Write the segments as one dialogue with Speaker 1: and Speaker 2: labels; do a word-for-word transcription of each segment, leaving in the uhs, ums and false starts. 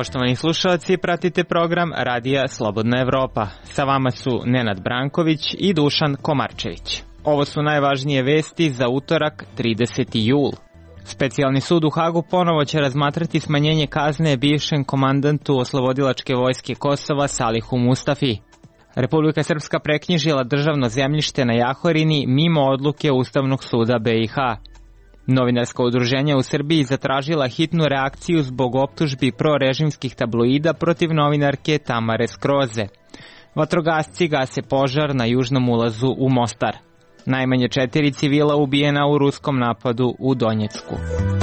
Speaker 1: Poštovani slušalci, pratite program Radija Slobodna Evropa. Sa vama su Nenad Branković i Dušan Komarčević. Ovo su najvažnije vesti za utorak, trideseti jul. Specijalni sud u Hagu ponovo će razmatrati smanjenje kazne bivšem komandantu oslobodilačke vojske Kosova Salihu Mustafi. Republika Srpska preknjižila državno zemljište na Jahorini mimo odluke Ustavnog suda be i ha. Novinarska udruženja u Srbiji zatražila hitnu reakciju zbog optužbi prorežimskih tabloida protiv novinarke Tamare Skroze. Vatrogasci gase požar na južnom ulazu u Mostar. Najmanje četiri civila ubijena u ruskom napadu u Donjecku.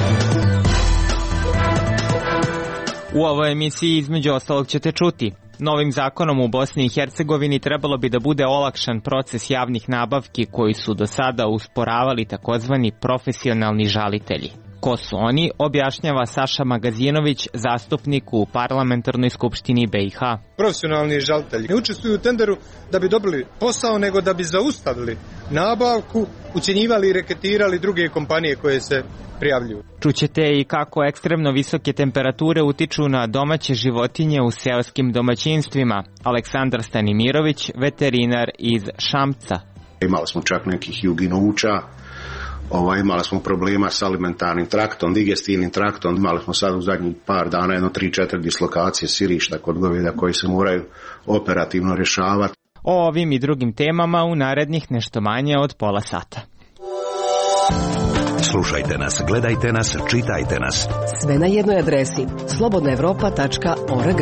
Speaker 1: U ovoj emisiji između ostalog ćete čuti: novim zakonom u Bosni i Hercegovini trebalo bi da bude olakšan proces javnih nabavki koji su do sada usporavali takozvani profesionalni žalitelji. Ko su oni, objašnjava Saša Magazinović, zastupnik u Parlamentarnoj skupštini be i ha.
Speaker 2: Profesionalni žalitelji ne učestvuju u tenderu da bi dobili posao, nego da bi zaustavili nabavku, ucjenjivali i reketirali druge kompanije koje se prijavljuju.
Speaker 1: Čućete i kako ekstremno visoke temperature utiču na domaće životinje u seoskim domaćinstvima. Aleksandar Stanimirović, veterinar iz Šamca.
Speaker 3: Imali smo čak nekih juginuća. Ovaj, imali smo problema s alimentarnim traktom, digestivnim traktom, imali smo sad u zadnjih par dana jedno tri četiri dislokacije sirišta kod goveda koji se moraju operativno rješavati.
Speaker 1: O ovim i drugim temama u narednih nešto manje od pola sata.
Speaker 4: Slušajte nas, gledajte nas, čitajte nas.
Speaker 5: Sve na jednoj adresi: slobodna evropa tačka org.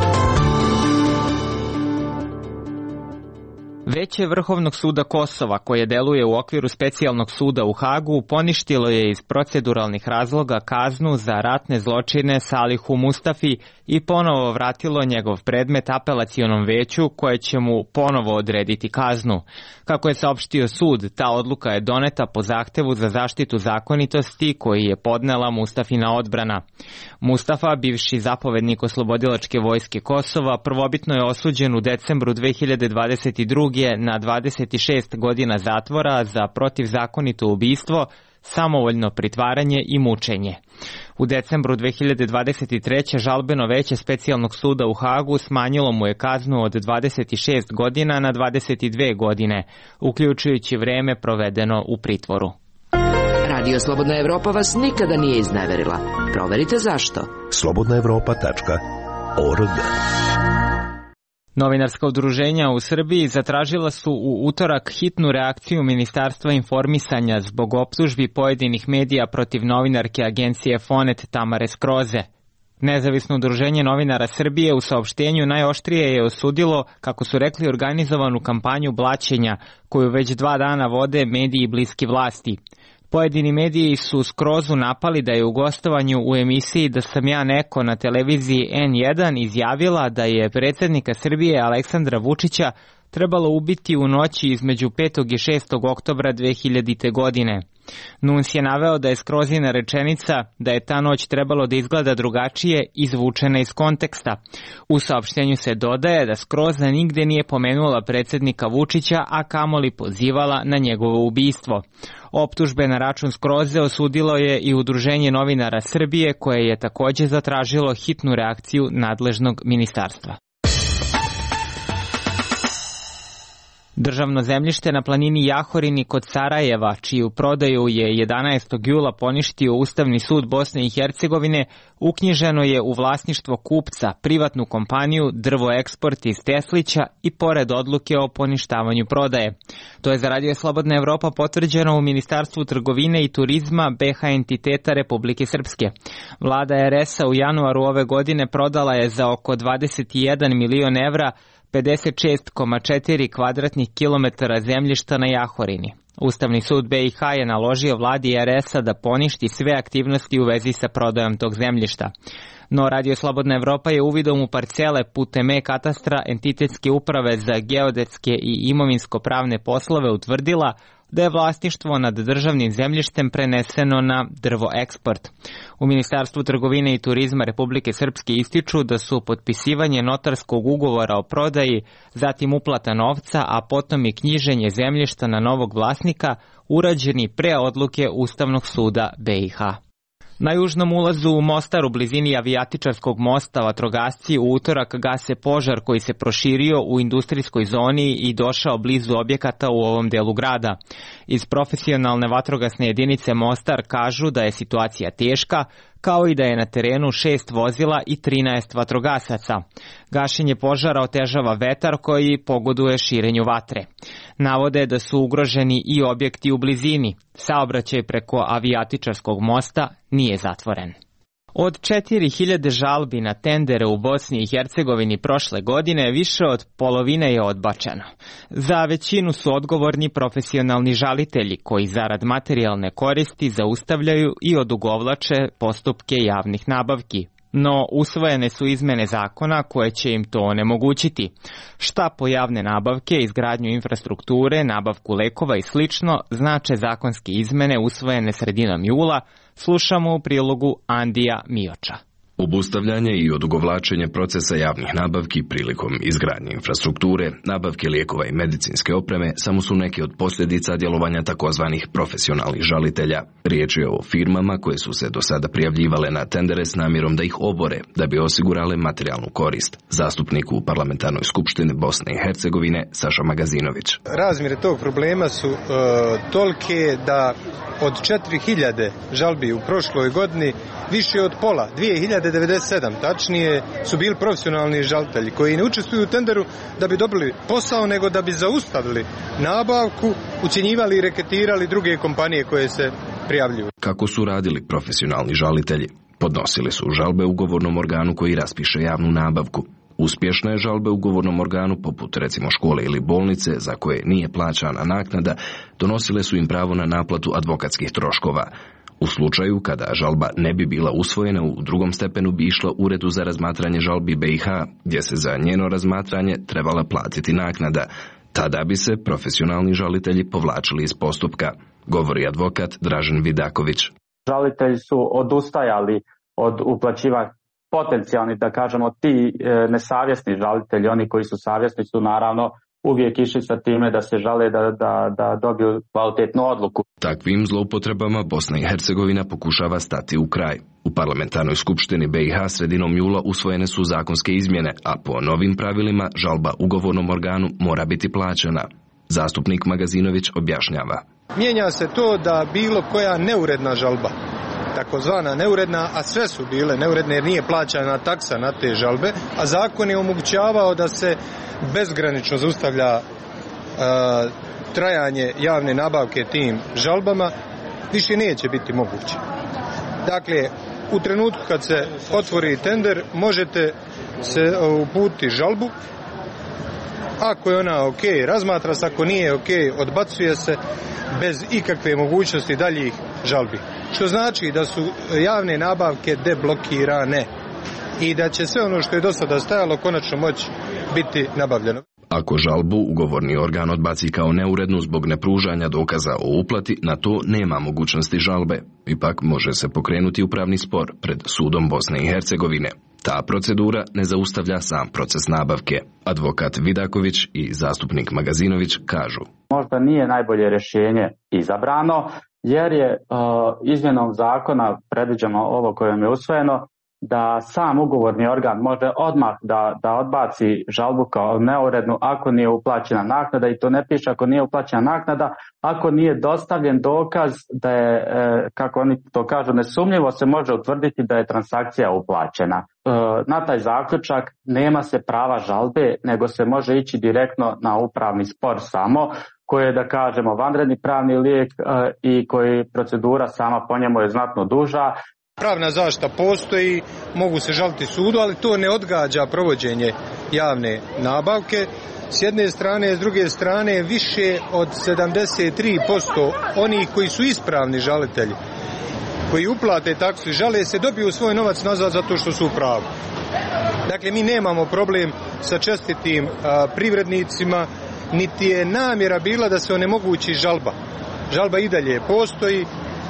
Speaker 1: Veće Vrhovnog suda Kosova, koje deluje u okviru specijalnog suda u Hagu, poništilo je iz proceduralnih razloga kaznu za ratne zločine Salihu Mustafi i ponovo vratilo njegov predmet apelacionom veću koje će mu ponovo odrediti kaznu. Kako je saopštio sud, ta odluka je doneta po zahtevu za zaštitu zakonitosti koji je podnela Mustafina odbrana. Mustafa, bivši zapovednik oslobodilačke vojske Kosova, prvobitno je osuđen u decembru dve hiljade dvadeset druge na dvadeset šest godina zatvora za protivzakonito ubistvo, samovoljno pritvaranje i mučenje. U decembru dve hiljade dvadeset treće žalbeno veće specijalnog suda u Hagu smanjilo mu je kaznu od dvadeset šest godina na dvadeset dve godine, uključujući vreme provedeno u pritvoru.
Speaker 5: Radio Slobodna Evropa vas nikada nije izneverila. Proverite zašto.
Speaker 4: slobodna evropa tačka org.
Speaker 1: Novinarska udruženja u Srbiji zatražila su u utorak hitnu reakciju Ministarstva informisanja zbog optužbi pojedinih medija protiv novinarke agencije Fonet Tamare Skroze. Nezavisno udruženje novinara Srbije u saopštenju najoštrije je osudilo, kako su rekli, organizovanu kampanju blaćenja koju već dva dana vode mediji bliski vlasti. Pojedini mediji su Skrozu napali da je u gostovanju u emisiji Da sam ja neko na televiziji en jedan izjavila da je predsjednika Srbije Aleksandra Vučića trebalo ubiti u noći između petog i šestog oktobra dve hiljadite. godine. Nuns je naveo da je Skrozina rečenica da je ta noć trebalo da izgleda drugačije izvučena iz konteksta. U saopštenju se dodaje da Skroza nigde nije pomenula predsjednika Vučića, a kamoli pozivala na njegovo ubistvo. Optužbe na račun Skroze osudilo je i Udruženje novinara Srbije, koje je također zatražilo hitnu reakciju nadležnog ministarstva. Državno zemljište na planini Jahorini kod Sarajeva, čiju prodaju je jedanaestog jula poništio Ustavni sud Bosne i Hercegovine, uknjiženo je u vlasništvo kupca, privatnu kompaniju Drvo Eksport iz Teslića i pored odluke o poništavanju prodaje. To je za Radio Slobodna Evropa potvrđeno u Ministarstvu trgovine i turizma be ha entiteta Republike Srpske. Vlada er esa u januaru ove godine prodala je za oko dvadeset jedan milion evra pedeset šest zarez četiri kvadratnih kilometara zemljišta na Jahorini. Ustavni sud be i ha je naložio vladi er esa da poništi sve aktivnosti u vezi sa prodajom tog zemljišta. No Radio Slobodna Evropa je uvidom u parcele putem e-katastra entitetske uprave za geodetske i imovinsko-pravne poslove utvrdila da je vlasništvo nad državnim zemljištem preneseno na Drvo Eksport. U Ministarstvu trgovine i turizma Republike Srpske ističu da su potpisivanje notarskog ugovora o prodaji, zatim uplata novca, a potom i knjiženje zemljišta na novog vlasnika urađeni pre odluke Ustavnog suda be i ha. Na južnom ulazu u Mostar u blizini avijatičarskog mosta vatrogasci u utorak gase požar koji se proširio u industrijskoj zoni i došao blizu objekata u ovom delu grada. Iz profesionalne vatrogasne jedinice Mostar kažu da je situacija teška, kao i da je na terenu šest vozila i trinaest vatrogasaca. Gašenje požara otežava vetar koji pogoduje širenju vatre. Navode da su ugroženi i objekti u blizini. Saobraćaj preko avijatičarskog mosta nije zatvoren. Od četiri hiljade žalbi na tendere u Bosni i Hercegovini prošle godine više od polovine je odbačeno. Za većinu su odgovorni profesionalni žalitelji koji zarad materijalne koristi zaustavljaju i odugovlače postupke javnih nabavki. No usvojene su izmene zakona koje će im to onemogućiti. Šta po javne nabavke, izgradnju infrastrukture, nabavku lekova i slično znače zakonske izmene usvojene sredinom jula, slušamo u prilogu Andija Mioča.
Speaker 6: Obustavljanje i odugovlačenje procesa javnih nabavki prilikom izgradnje infrastrukture, nabavke lijekova i medicinske opreme samo su neke od posljedica djelovanja takozvanih profesionalnih žalitelja. Riječ je o firmama koje su se do sada prijavljivale na tendere s namjerom da ih obore, da bi osigurale materijalnu korist. Zastupnik u Parlamentarnoj skupštini Bosne i Hercegovine Saša Magazinović.
Speaker 2: Razmjere tog problema su e, tolike da od četiri hiljade žalbi u prošloj godini više od pola, dvije hiljade devedeset sedam tačnije, su bili profesionalni žalitelji koji ne učestvuju u tenderu da bi dobili posao, nego da bi zaustavili nabavku, ucjenjivali i reketirali druge kompanije koje se prijavljuju.
Speaker 6: Kako su radili profesionalni žalitelji? Podnosili su žalbe ugovornom organu koji raspiše javnu nabavku. Uspješne žalbe ugovornom organu, poput recimo škole ili bolnice za koje nije plaćana naknada, donosile su im pravo na naplatu advokatskih troškova. U slučaju kada žalba ne bi bila usvojena, u drugom stepenu bi išla Uredu za razmatranje žalbi B i H, gdje se za njeno razmatranje trebala platiti naknada. Tada bi se profesionalni žalitelji povlačili iz postupka, govori advokat Dražen Vidaković.
Speaker 7: Žalitelji su odustajali od uplaćivanja, potencijalni, da kažemo, ti e, nesavjesni žalitelji, oni koji su savjesni su naravno uvijek išli sa time da se žale da, da, da dobiju kvalitetnu odluku.
Speaker 6: Takvim zloupotrebama Bosna i Hercegovina pokušava stati u kraj. U Parlamentarnoj skupštini B i H sredinom jula usvojene su zakonske izmjene, a po novim pravilima žalba ugovornom organu mora biti plaćena. Zastupnik Magazinović objašnjava.
Speaker 2: Mijenja se to da bilo koja neuredna žalba, takozvana neuredna, a sve su bile neuredne jer nije plaćana taksa na te žalbe, a zakon je omogućavao da se bezgranično zaustavlja uh, trajanje javne nabavke tim žalbama, više neće biti moguće. Dakle, u trenutku kad se otvori tender, možete se uputiti žalbu. Ako je ona ok, razmatra se, ako nije ok, odbacuje se bez ikakve mogućnosti daljih žalbi. Što znači da su javne nabavke deblokirane i da će sve ono što je do sada stajalo konačno moći biti nabavljeno.
Speaker 6: Ako žalbu ugovorni organ odbaci kao neurednu zbog nepružanja dokaza o uplati, na to nema mogućnosti žalbe. Ipak može se pokrenuti upravni spor pred sudom Bosne i Hercegovine. Ta procedura ne zaustavlja sam proces nabavke. Advokat Vidaković i zastupnik Magazinović kažu.
Speaker 7: Možda nije najbolje rješenje izabrano, jer je uh, izmjenom zakona predviđeno ovo koje je usvojeno, da sam ugovorni organ može odmah da, da odbaci žalbu kao neurednu ako nije uplaćena naknada, i to ne piše ako nije uplaćena naknada, ako nije dostavljen dokaz da je, e, kako oni to kažu, nesumnjivo se može utvrditi da je transakcija uplaćena. E, na taj zaključak nema se prava žalbe, nego se može ići direktno na upravni spor samo, koji je, da kažemo, vanredni pravni lijek e, i koji procedura sama po njemu je znatno duža.
Speaker 2: Pravna zaštita postoji, mogu se žaliti sudu, ali to ne odgađa provođenje javne nabavke. S jedne strane, s druge strane, više od sedamdeset tri posto onih koji su ispravni žalitelji, koji uplate taksu i žale se, dobiju svoj novac nazad zato što su u pravu. Dakle, mi nemamo problem sa čestitim a, privrednicima, niti je namjera bila da se onemogući žalba. Žalba i dalje postoji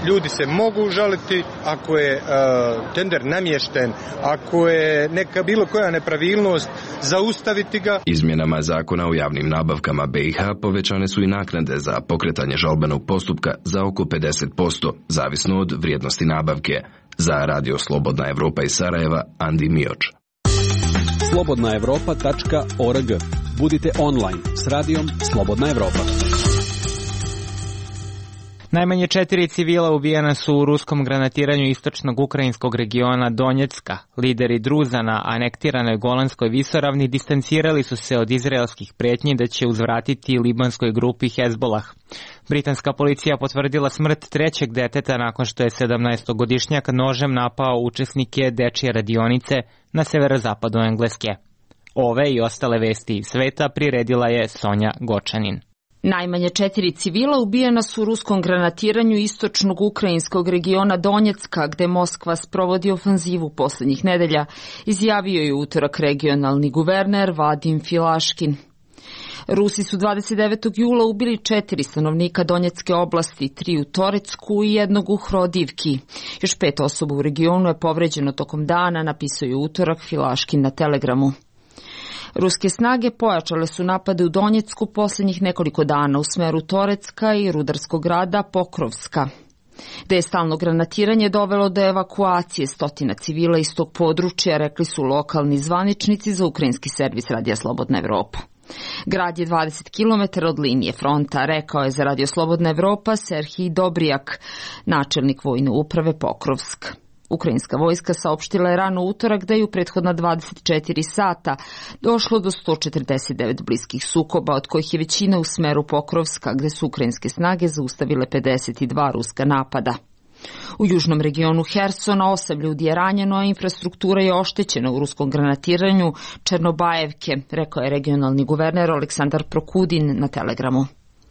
Speaker 2: ljudi se mogu žaliti ako je uh, tender namješten, ako je neka bilo koja nepravilnost, zaustaviti ga.
Speaker 6: Izmjenama zakona o javnim nabavkama B i H povećane su i naknade za pokretanje žalbenog postupka za oko pedeset posto, zavisno od vrijednosti nabavke. Za Radio Slobodna Evropa iz Sarajeva, Andi Mioč.
Speaker 8: slobodna evropa tačka org. Budite online s radijom Slobodna Evropa.
Speaker 1: Najmanje četiri civila ubijena su u ruskom granatiranju istočnog ukrajinskog regiona Donjecka. Lideri Druza na anektiranoj Golanskoj visoravni distancirali su se od izraelskih prijetnji da će uzvratiti libanskoj grupi Hezbolah. Britanska policija potvrdila smrt trećeg deteta nakon što je sedamnaestogodišnjak nožem napao učesnike dečije radionice na severozapadu Engleske. Ove i ostale vesti iz sveta priredila je Sonja Gočanin.
Speaker 9: Najmanje četiri civila ubijena su u ruskom granatiranju istočnog ukrajinskog regiona Donjecka, gde Moskva sprovodi ofanzivu posljednjih nedelja, izjavio je utorak regionalni guverner Vadim Filaškin. Rusi su dvadeset devetog jula ubili četiri stanovnika Donjecke oblasti, tri u Torecku i jednog u Hrodivki. Još pet osoba u regionu je povređeno tokom dana, napisao je utorak Filaškin na Telegramu. Ruske snage pojačale su napade u Donjecku posljednjih nekoliko dana u smeru Torecka i rudarskog grada Pokrovska, gde je stalno granatiranje dovelo do evakuacije stotina civila iz tog područja, rekli su lokalni zvaničnici za ukrajinski servis Radija Slobodna Evropa. Grad je dvadeset kilometara od linije fronta, rekao je za Radio Slobodna Evropa Serhij Dobrijak, načelnik vojne uprave Pokrovsk. Ukrajinska vojska saopštila je rano utorak da je u prethodna dvadeset četiri sata došlo do sto četrdeset devet bliskih sukoba, od kojih je većina u smeru Pokrovska, gde su ukrajinske snage zaustavile pedeset dva ruska napada. U južnom regionu Hersona osam ljudi je ranjeno, a infrastruktura je oštećena u ruskom granatiranju Černobajevke, rekao je regionalni guverner Aleksandar Prokudin na Telegramu.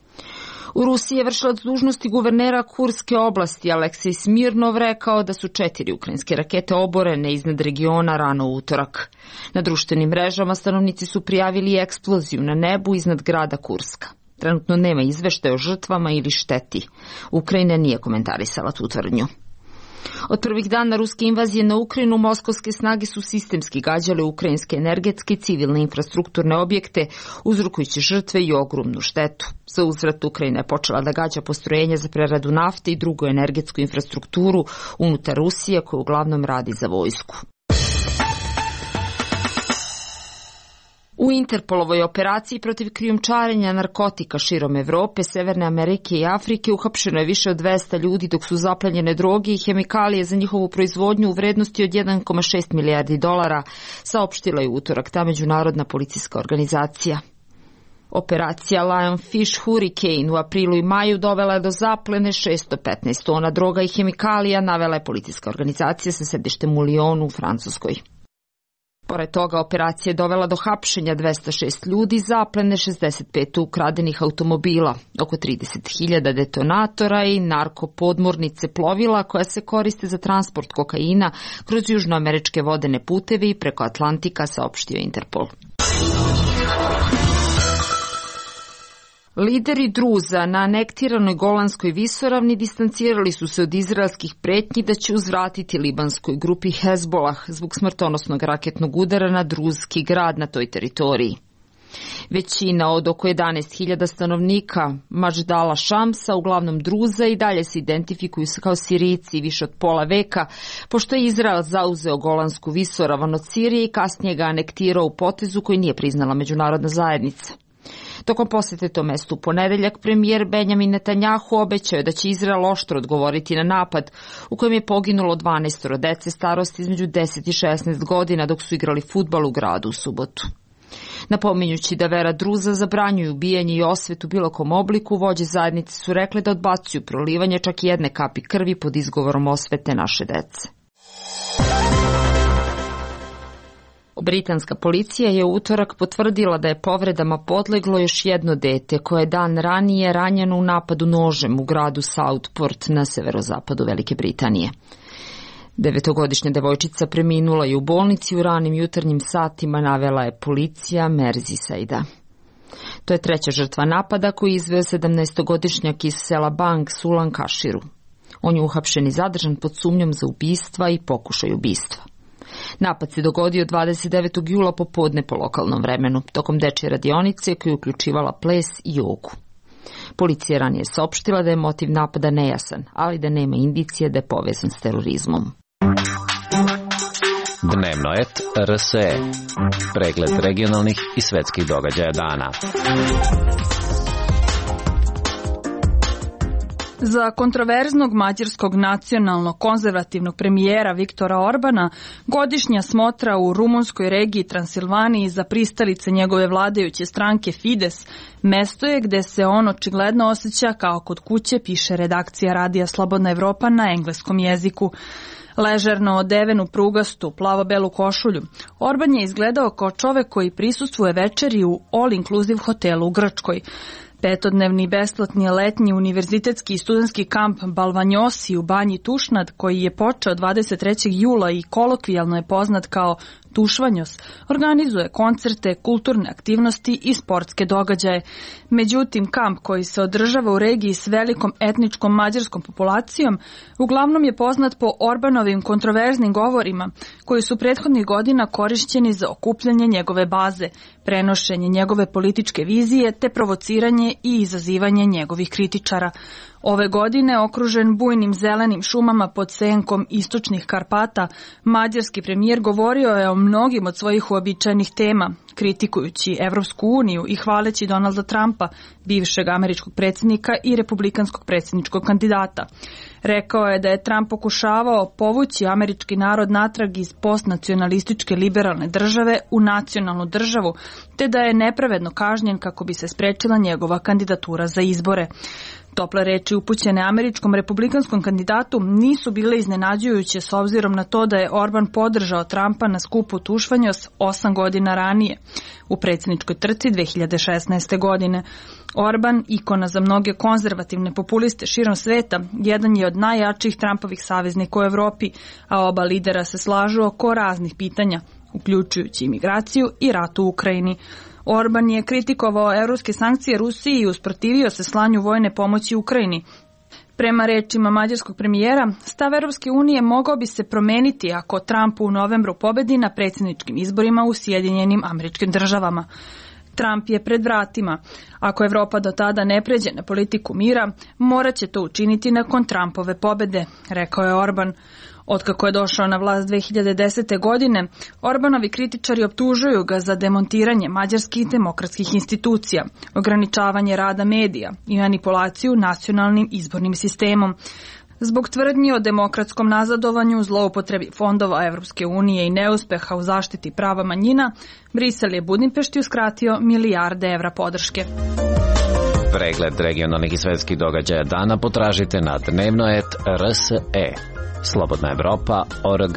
Speaker 9: U Rusiji je vršilac dužnosti guvernera Kurske oblasti Aleksej Smirnov rekao da su četiri ukrajinske rakete oborene iznad regiona rano u utorak. Na društvenim mrežama stanovnici su prijavili eksploziju na nebu iznad grada Kurska. Trenutno nema izveštaja o žrtvama ili šteti. Ukrajina nije komentarisala tu tvrdnju. Od prvih dana ruske invazije na Ukrajinu, moskovske snage su sistemski gađale ukrajinske energetske i civilne infrastrukturne objekte, uzrokujući žrtve i ogromnu štetu. Za uzvrat Ukrajina je počela da gađa postrojenja za preradu nafte i drugu energetsku infrastrukturu unutar Rusije, koja uglavnom radi za vojsku. U Interpolovoj operaciji protiv krijumčarenja narkotika širom Evrope, Severne Amerike i Afrike uhapšeno je više od dvesta ljudi, dok su zaplenjene droge i hemikalije za njihovu proizvodnju u vrednosti od jedan zarez šest milijardi dolara, saopštila je utorak ta međunarodna policijska organizacija. Operacija Lionfish Hurricane u aprilu i maju dovela je do zaplene šesto petnaest tona droga i hemikalija, navela je policijska organizacija sa sedištem u Lyonu u Francuskoj. Pored toga, operacija je dovela do hapšenja dvesta šest ljudi, zaplene šezdeset pet ukradenih automobila, oko trideset hiljada detonatora i narkopodmornice plovila koja se koriste za transport kokaina kroz južnoameričke vodene puteve i preko Atlantika, saopštio Interpol. Lideri Druza na anektiranoj Golanskoj visoravni distancirali su se od izraelskih pretnji da će uzvratiti libanskoj grupi Hezbolah zbog smrtonosnog raketnog udara na druzski grad na toj teritoriji. Većina od oko jedanaest hiljada stanovnika Majdala Šamsa, uglavnom Druza, i dalje se identifikuju kao Sirijci više od pola veka, pošto je Izrael zauzeo Golansku visoravan od Sirije i kasnije ga anektirao u potezu koji nije priznala međunarodna zajednica. Tokom posete to mestu u ponedeljak, premijer Benjamin Netanjahu obećao je da će Izrael oštro odgovoriti na napad u kojem je poginulo dvanaest dece starosti između deset i šesnaest godina dok su igrali fudbal u gradu u subotu. Napominjući da vera Druza zabranjuju ubijanje i osvetu bilo kom obliku, vođe zajednice su rekle da odbacuju prolivanje čak i jedne kapi krvi pod izgovorom osvete naše dece. Britanska policija je u utorak potvrdila da je povredama podleglo još jedno dete koje je dan ranije ranjeno u napadu nožem u gradu Southport na severozapadu Velike Britanije. Devetogodišnja devojčica preminula je u bolnici u ranim jutarnjim satima, navela je policija Merseysidea. To je treća žrtva napada koji izveo sedamnaestogodišnjak iz sela Banks u Lancashiru. On je uhapšen i zadržan pod sumnjom za ubistva i pokušaj ubistva. Napad se dogodio dvadeset devetog jula popodne po lokalnom vremenu, tokom dečje radionice koja je uključivala ples i jogu. Policija ranije saopštila da je motiv napada nejasan, ali da nema indicije da je povezan s terorizmom.
Speaker 10: Dnevnoet R S E. Pregled regionalnih i svetskih događaja dana.
Speaker 11: Za kontroverznog mađarskog nacionalno konzervativnog premijera Viktora Orbana, godišnja smotra u rumunskoj regiji Transilvaniji za pristalice njegove vladajuće stranke Fides mesto je gde se on očigledno osjeća kao kod kuće, piše redakcija radija Slobodna Evropa na engleskom jeziku. Ležerno odeven u prugastu, plavo-belu košulju, Orban je izgledao kao čovek koji prisustvuje večeri u all-inclusive hotelu u Grčkoj. Petodnevni besplatni letnji univerzitetski i studentski kamp Balvanjosi u Banji Tušnad, koji je počeo dvadeset trećeg jula i kolokvijalno je poznat kao Tušvanjos, organizuje koncerte, kulturne aktivnosti i sportske događaje. Međutim, kamp koji se održava u regiji s velikom etničkom mađarskom populacijom uglavnom je poznat po Orbanovim kontroverznim govorima koji su prethodnih godina korišćeni za okupljanje njegove baze, prenošenje njegove političke vizije te provociranje i izazivanje njegovih kritičara. Ove godine, okružen bujnim zelenim šumama pod senkom istočnih Karpata, mađarski premijer govorio je o mnogim od svojih uobičajenih tema, kritikujući Evropsku uniju i hvaleći Donalda Trumpa, bivšeg američkog predsjednika i republikanskog predsjedničkog kandidata. Rekao je da je Trump pokušavao povući američki narod natrag iz postnacionalističke liberalne države u nacionalnu državu, te da je nepravedno kažnjen kako bi se sprečila njegova kandidatura za izbore. Tople reči upućene američkom republikanskom kandidatu nisu bile iznenađujuće s obzirom na to da je Orban podržao Trumpa na skupu Tušvanjos osam godina ranije, u predsjedničkoj trci dve hiljade šesnaeste. godine. Orban, ikona za mnoge konzervativne populiste širom sveta, jedan je od najjačih Trumpovih saveznika u Evropi, a oba lidera se slažu oko raznih pitanja, uključujući imigraciju i rat u Ukrajini. Orban je kritikovao evropske sankcije Rusiji i usprotivio se slanju vojne pomoći Ukrajini. Prema rečima mađarskog premijera, stav Evropske unije mogao bi se promeniti ako Trump u novembru pobedi na predsjedničkim izborima u Sjedinjenim Američkim Državama. Trump je pred vratima. Ako Evropa do tada ne pređe na politiku mira, morat će to učiniti nakon Trumpove pobede, rekao je Orban. Otkako je došao na vlast dve hiljade desete. godine, Orbanovi kritičari optužuju ga za demontiranje mađarskih demokratskih institucija, ograničavanje rada medija i manipulaciju nacionalnim izbornim sistemom. Zbog tvrdnji o demokratskom nazadovanju, zloupotrebi fondova Evropske unije i neuspeha u zaštiti prava manjina, Brisel je Budimpešti uskratio milijarde evra podrške.
Speaker 10: Pregled regionalnih i svetskih događaja dana potražite na Dnevnoet R S E. Slobodna Evropa O R G.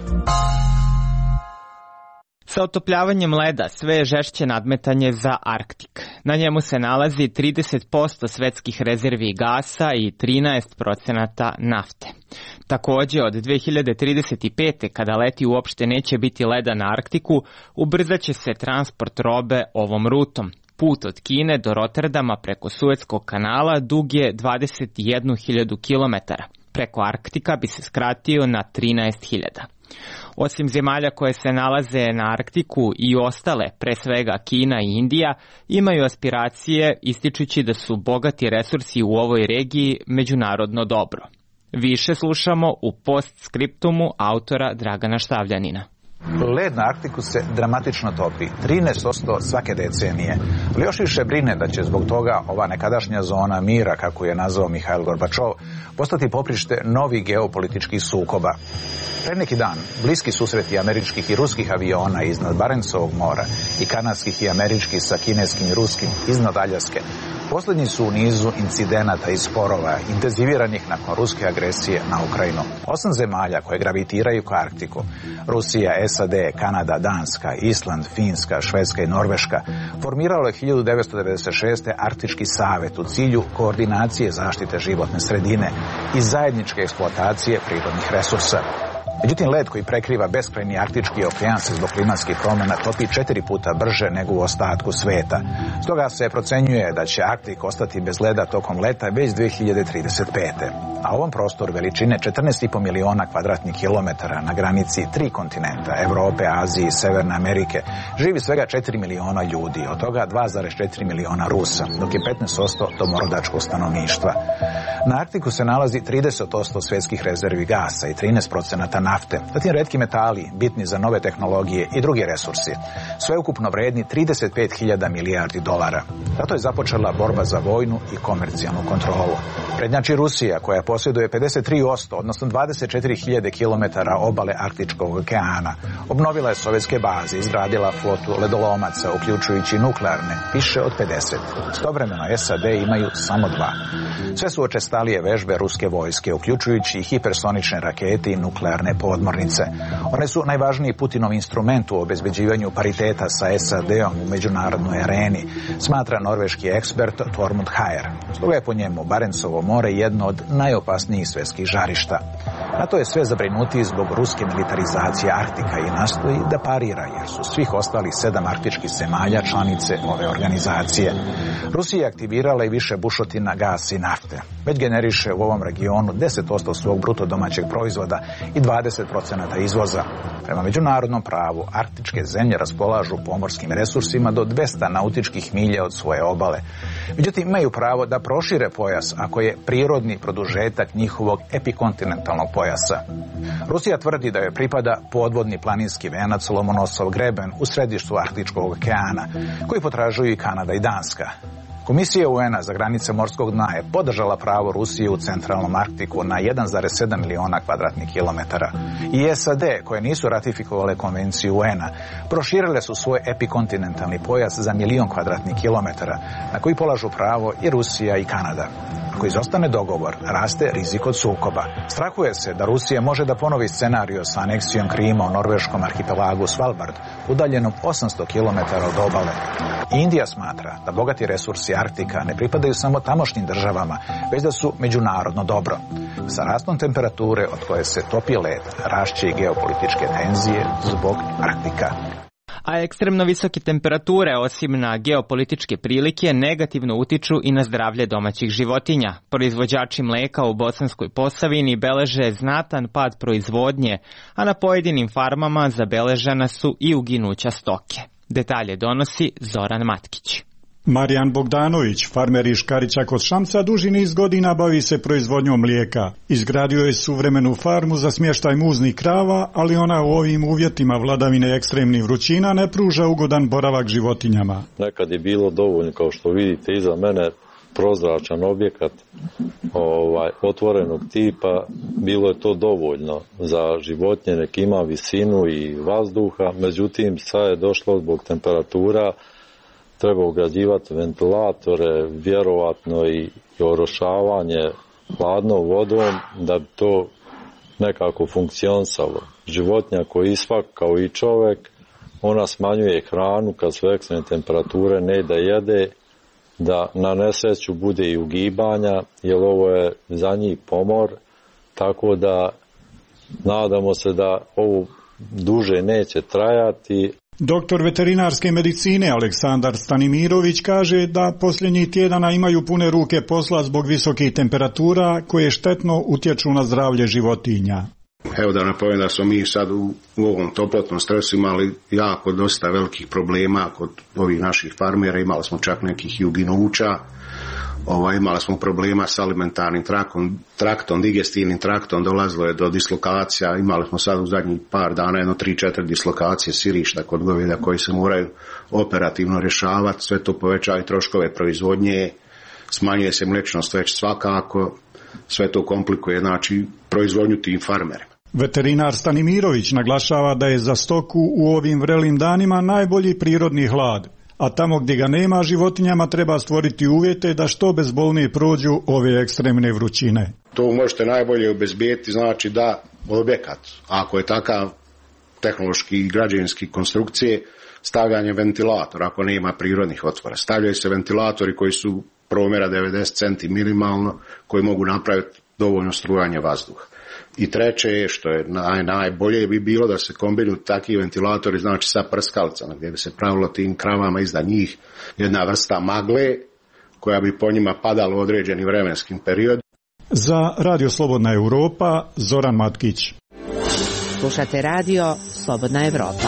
Speaker 1: Sa otopljavanjem leda sve je žešće nadmetanje za Arktik. Na njemu se nalazi trideset posto svetskih rezervi gasa i trinaest procenata nafte. Takođe, od dve hiljade trideset pete. kada leti uopšte neće biti leda na Arktiku, ubrzaće se transport robe ovom rutom. Put od Kine do Rotterdama preko Suetskog kanala dug je dvadeset jednu hiljadu kilometara. Preko Arktika bi se skratio na trinaest hiljada. Osim zemalja koje se nalaze na Arktiku i ostale, pre svega Kina i Indija, imaju aspiracije ističući da su bogati resursi u ovoj regiji međunarodno dobro. Više slušamo u postskriptumu autora Dragana Štavljanina.
Speaker 12: Led na Arktiku se dramatično topi, trinaest posto svake decenije. Ali još više brine da će zbog toga ova nekadašnja zona mira, kako je nazvao Mihail Gorbačov, postati poprište novih geopolitičkih sukoba. Pre neki dan, bliski susreti američkih i ruskih aviona iznad Barencovog mora i kanadskih i američkih sa kineskim i ruskim iznad Aljaske, poslednji su u nizu incidenata i sporova intenziviranih nakon ruske agresije na Ukrajinu. Osam zemalja koje gravitiraju ka Arktiku, Rusija, S A D, Kanada, Danska, Island, Finska, Švedska i Norveška, formiralo je hiljadu devetsto devedeset šeste. Arktički savet u cilju koordinacije zaštite životne sredine i zajedničke eksploatacije prirodnih resursa. Međutim, led koji prekriva beskrajni arktički okean se zbog klimatskih promjena topi četiri puta brže nego u ostatku sveta. Stoga se procenjuje da će Arktik ostati bez leda tokom leta već dvije hiljade trideset pete. A ovom prostoru veličine četrnaest i po miliona kvadratnih kilometara na granici tri kontinenta, Evrope, Azije i Severne Amerike, živi svega četiri miliona ljudi, od toga dva zarez četiri miliona Rusa, dok je petnaest posto domorodačkog stanovništva. Na Arktiku se nalazi trideset posto svjetskih rezervi gasa i trinaest procenata nafte, zatim retki metali, bitni za nove tehnologije i drugi resursi, sveukupno vredni trideset pet hiljada milijardi dolara. Zato je započela borba za vojnu i komercijalnu kontrolu. Prednjači Rusija, koja posjeduje pedeset tri posto, odnosno dvadeset četiri hiljade kilometara obale Arktičkog okeana. Obnovila je sovjetske baze, izgradila flotu ledolomaca, uključujući nuklearne, više od pedeset. Istovremeno S A D imaju samo dva. Sve su učestalije vežbe ruske vojske, uključujući i hipersonične rakete i nuklearne podmornice. One su najvažniji Putinov instrument u obezbeđivanju pariteta sa S A D-om u međunarodnoj areni, smatra norveški ekspert Tormund Hajer. Stoga je po njemu Barencovo more jedno od najopasnijih svjetskih žarišta. NATO je sve zabrinutiji zbog ruske militarizacije Arktika i nastoji da parira, jer su svih ostalih sedam arktičkih zemalja članice ove organizacije. Rusija je aktivirala i više bušotina gasa i nafte. Već generiše u ovom regionu deset posto svog bruto domaćeg proizvoda i dvadeset procenata izvoza. Prema međunarodnom pravu, arktičke zemlje raspolažu pomorskim resursima do dvesta nautičkih milja od svoje obale. Međutim, imaju pravo da prošire pojas ako je prirodni produžetak njihovog epikontinentalnog pojasa. Rusija tvrdi da joj pripada podvodni planinski venac Lomonosov greben u središtu Arktičkog okeana, koji potražuju i Kanada i Danska. Komisija U N-a za granice morskog dna je podržala pravo Rusije u centralnom Arktiku na jedan zarez sedam miliona kvadratnih kilometara. I S A D, koje nisu ratifikovale konvenciju U N-a, proširile su svoj epikontinentalni pojas za milion kvadratnih kilometara, na koji polažu pravo i Rusija i Kanada. Ako izostane dogovor, raste rizik od sukoba. Strahuje se da Rusija može da ponovi scenariju sa aneksijom Krima u norveškom arhipelagu Svalbard, udaljenom osamsto kilometara od obale. Indija smatra da bogati resursi Arktika ne pripadaju samo tamošnjim državama, već da su međunarodno dobro. Sa rastom temperature od koje se topi led, rašće i geopolitičke tenzije zbog Arktika.
Speaker 1: A ekstremno visoke temperature, osim na geopolitičke prilike, negativno utiču i na zdravlje domaćih životinja. Proizvođači mleka u Bosanskoj Posavini beleže znatan pad proizvodnje, a na pojedinim farmama zabeležena su i uginuća stoke. Detalje donosi Zoran Matkić.
Speaker 13: Marijan Bogdanović, farmer iz Škarića kod Šamca, duži niz godina bavi se proizvodnjom mlijeka. Izgradio je suvremenu farmu za smještaj muznih krava, ali ona u ovim uvjetima vladavine ekstremnih vrućina ne pruža ugodan boravak životinjama.
Speaker 14: Nekad je bilo dovoljno, kao što vidite iza mene, prozračan objekat ovaj, otvorenog tipa, bilo je to dovoljno za životinje, nek ima visinu i vazduha, međutim sad je došlo zbog temperatura, treba ugrađivati ventilatore, vjerovatno i orošavanje hladnom vodom da bi to nekako funkcionisalo. Životinja koji svak kao i čovjek, ona smanjuje hranu kad su ekstremne temperature, ne da jede, da na nesreću bude i ugibanja, jer ovo je za njih pomor, tako da nadamo se da ovo duže neće trajati.
Speaker 13: Doktor veterinarske medicine Aleksandar Stanimirović kaže da posljednjih tjedana imaju pune ruke posla zbog visokih temperatura koje štetno utječu na zdravlje životinja.
Speaker 3: Evo da napomenem da smo mi sad u, u ovom toplotnom stresu imali jako dosta velikih problema kod ovih naših farmera, imali smo čak nekih i uginuća, ovaj, imali smo problema s alimentarnim traktom, traktom, digestivnim traktom, dolazilo je do dislokacija, imali smo sad u zadnjih par dana jedno tri četiri dislokacije sirišta kod goveda koji se moraju operativno rješavati, sve to povećava troškove proizvodnje, smanjuje se mliječnost već svakako, sve to komplikuje znači proizvodnju tim farmerima.
Speaker 13: Veterinar Stanimirović naglašava da je za stoku u ovim vrelim danima najbolji prirodni hlad, a tamo gdje ga nema životinjama treba stvoriti uvjete da što bezbolnije prođu ove ekstremne vrućine.
Speaker 3: To možete najbolje obezbijeti, znači da objekat, ako je takav tehnološki i građevinski konstrukcije, stavljanje ventilatora ako nema prirodnih otvora. Stavljaju se ventilatori koji su promjera devedeset centi minimalno, koji mogu napraviti dovoljno strujanje vazduha. I treće je, što je naj, najbolje bi bilo da se kombinuju takvi ventilatori, znači sa prskalicama, gdje bi se pravilo tim kravama iznad njih jedna vrsta magle koja bi po njima padala u određenim vremenskim periodima.
Speaker 13: Za Radio Slobodna Europa, Zoran Matkić.
Speaker 5: Slušate radio Slobodna Evropa.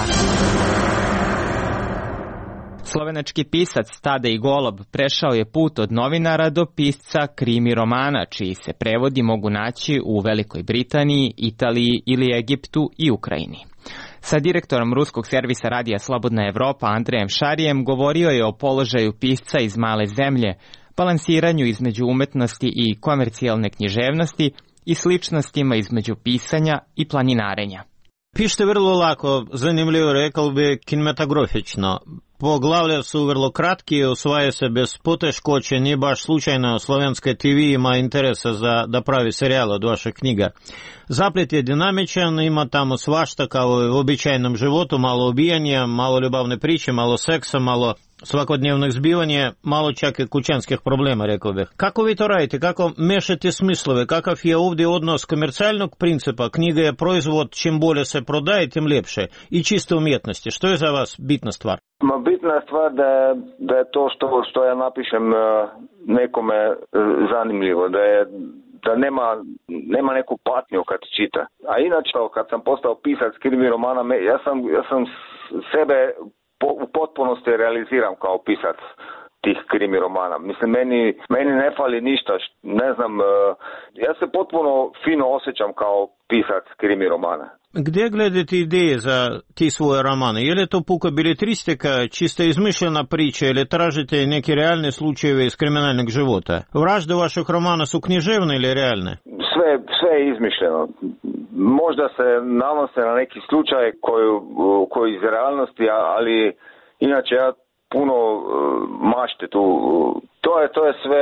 Speaker 1: Slovenački pisac Tadej Golob prešao je put od novinara do pisca krimi romana, čiji se prevodi mogu naći u Velikoj Britaniji, Italiji ili Egiptu i Ukrajini. Sa direktorom ruskog servisa Radija Slobodna Evropa Andrejem Šarijem govorio je o položaju pisca iz male zemlje, balansiranju između umetnosti i komercijalne književnosti i sličnostima između pisanja i planinarenja.
Speaker 15: Pišete vrlo lako, zanimljivo, rekao bi kinematografično. Poglavlja su vrlo kratki i osvaja se bez poteškoće, nije baš slučajno slovenska T V ima interesa za da pravi serijal od vaših knjiga. Zaplet je dinamičan, ima tamo svašta kao u običajnom životu, malo ubijanja, malo ljubavne priče, malo seksa, malo svakodnevnih zbivanja, malo čak i kućanskih problema, rekao bih. Kako vi to radite? Kako mešate smislove? Kakav je ovdje odnos komercijalnog principa? Knjiga je proizvod, čim bolje se prodaje, tim ljepše. I čiste umjetnosti. Što je za vas bitna stvar?
Speaker 16: Ma bitna je stvar da je, da je to što, što ja napišem nekome zanimljivo, da je da nema, nema neku patnju kad čita. A inače, kad sam postao pisac krimi romana, ja sam, ja sam sebe po, u potpunosti realiziram kao pisac tih krimi romana. Mislim, meni, meni ne fali ništa, ne znam, ja se potpuno fino osjećam kao pisac krimi romana.
Speaker 15: Gdje gledate ideje za ti svoje romane? Je li to puka beletristika, čista izmišljena priča ili tražite neke realne slučajeve iz kriminalnog života? Vražde vaših romana su književne ili realne?
Speaker 16: Sve, sve je izmišljeno. Možda se nanose na neki slučaj koji, koji iz realnosti, ali inače ja puno mašte tu. To je, to je sve,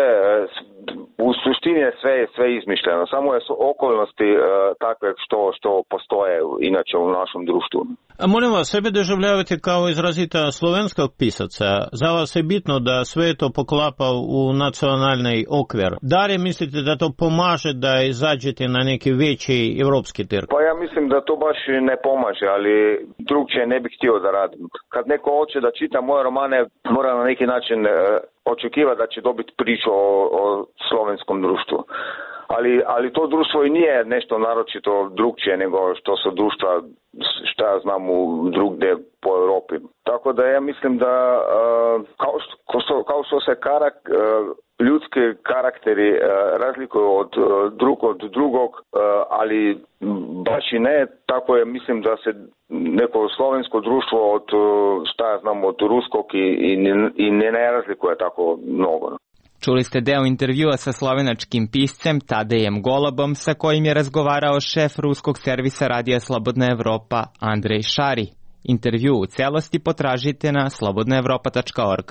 Speaker 16: u suštini je sve, sve izmišljeno. Samo je su okolnosti uh, takve što, što postoje inače u našem društvu.
Speaker 15: A molim vas, sebe doživljavate kao izrazita slovenskog pisaca. Za vas je bitno da sve to poklapa u nacionalni okvir. Da li mislite da to pomaže da izađete na neki veći evropski trg?
Speaker 16: Pa ja mislim da to baš ne pomaže, ali drugčije ne bih htio da radim. Kad neko hoće da čita moje romane, mora na neki način uh, očekiva da će dobiti priču o, o slovenskom društvu. Ali, ali to društvo i nije nešto naročito drugčije nego što su društva, šta ja znam, u drugdje po Europi. Tako da ja mislim da uh, kao, što, kao što se karak, uh, ljudski karakteri uh, razlikuju od uh, drug od drugog, uh, ali baš i ne, tako je, mislim da se neko slovensko društvo od, šta ja znam, od ruskog i, i, i ne, ne razlikuje tako mnogo.
Speaker 1: Čuli ste deo intervjua sa slovenačkim piscem Tadejem Golobom, sa kojim je razgovarao šef ruskog servisa Radija Slobodna Evropa Andrej Šari. Intervju u celosti potražite na slobodna evropa tačka org.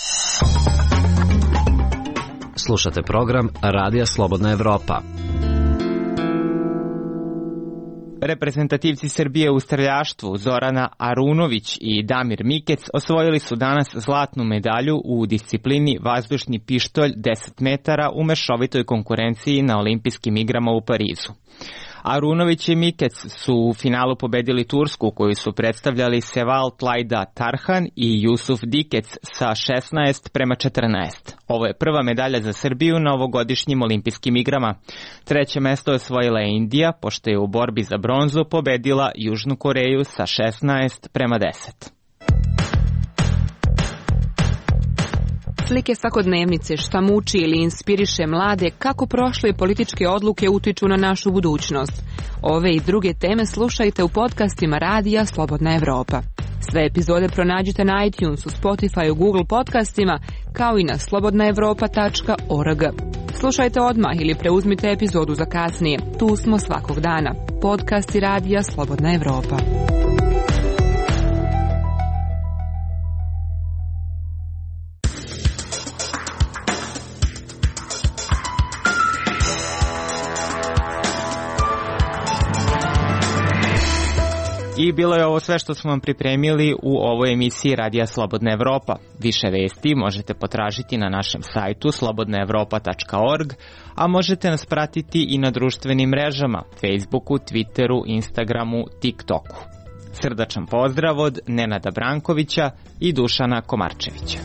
Speaker 10: Slušate program Radija Slobodna Evropa.
Speaker 1: Reprezentativci Srbije u streljaštvu Zorana Arunović i Damir Mikec osvojili su danas zlatnu medalju u disciplini vazdušni pištolj deset metara u mešovitoj konkurenciji na olimpijskim igrama u Parizu. Arunović i Mikec su u finalu pobedili Tursku, koju su predstavljali Seval Tlajda Tarhan i Jusuf Dikec sa šesnaest prema četrnaest. Ovo je prva medalja za Srbiju na ovogodišnjim olimpijskim igrama. Treće mesto osvojila je Indija, pošto je u borbi za bronzu pobedila Južnu Koreju sa šesnaest prema deset.
Speaker 17: Slike svakodnevnice, šta muči ili inspiriše mlade, kako prošle političke odluke utiču na našu budućnost. Ove i druge teme slušajte u podcastima Radija Slobodna Evropa. Sve epizode pronađite na iTunesu, Spotifyu, Google podcastima, kao i na slobodna evropa tačka org. Slušajte odmah ili preuzmite epizodu za kasnije. Tu smo svakog dana. Podcasti Radija Slobodna Evropa.
Speaker 1: I bilo je ovo sve što smo vam pripremili u ovoj emisiji Radija Slobodna Evropa. Više vesti možete potražiti na našem sajtu slobodna evropa tačka org, a možete nas pratiti i na društvenim mrežama, Facebooku, Twitteru, Instagramu, TikToku. Srdačan pozdrav od Nenada Brankovića i Dušana Komarčevića.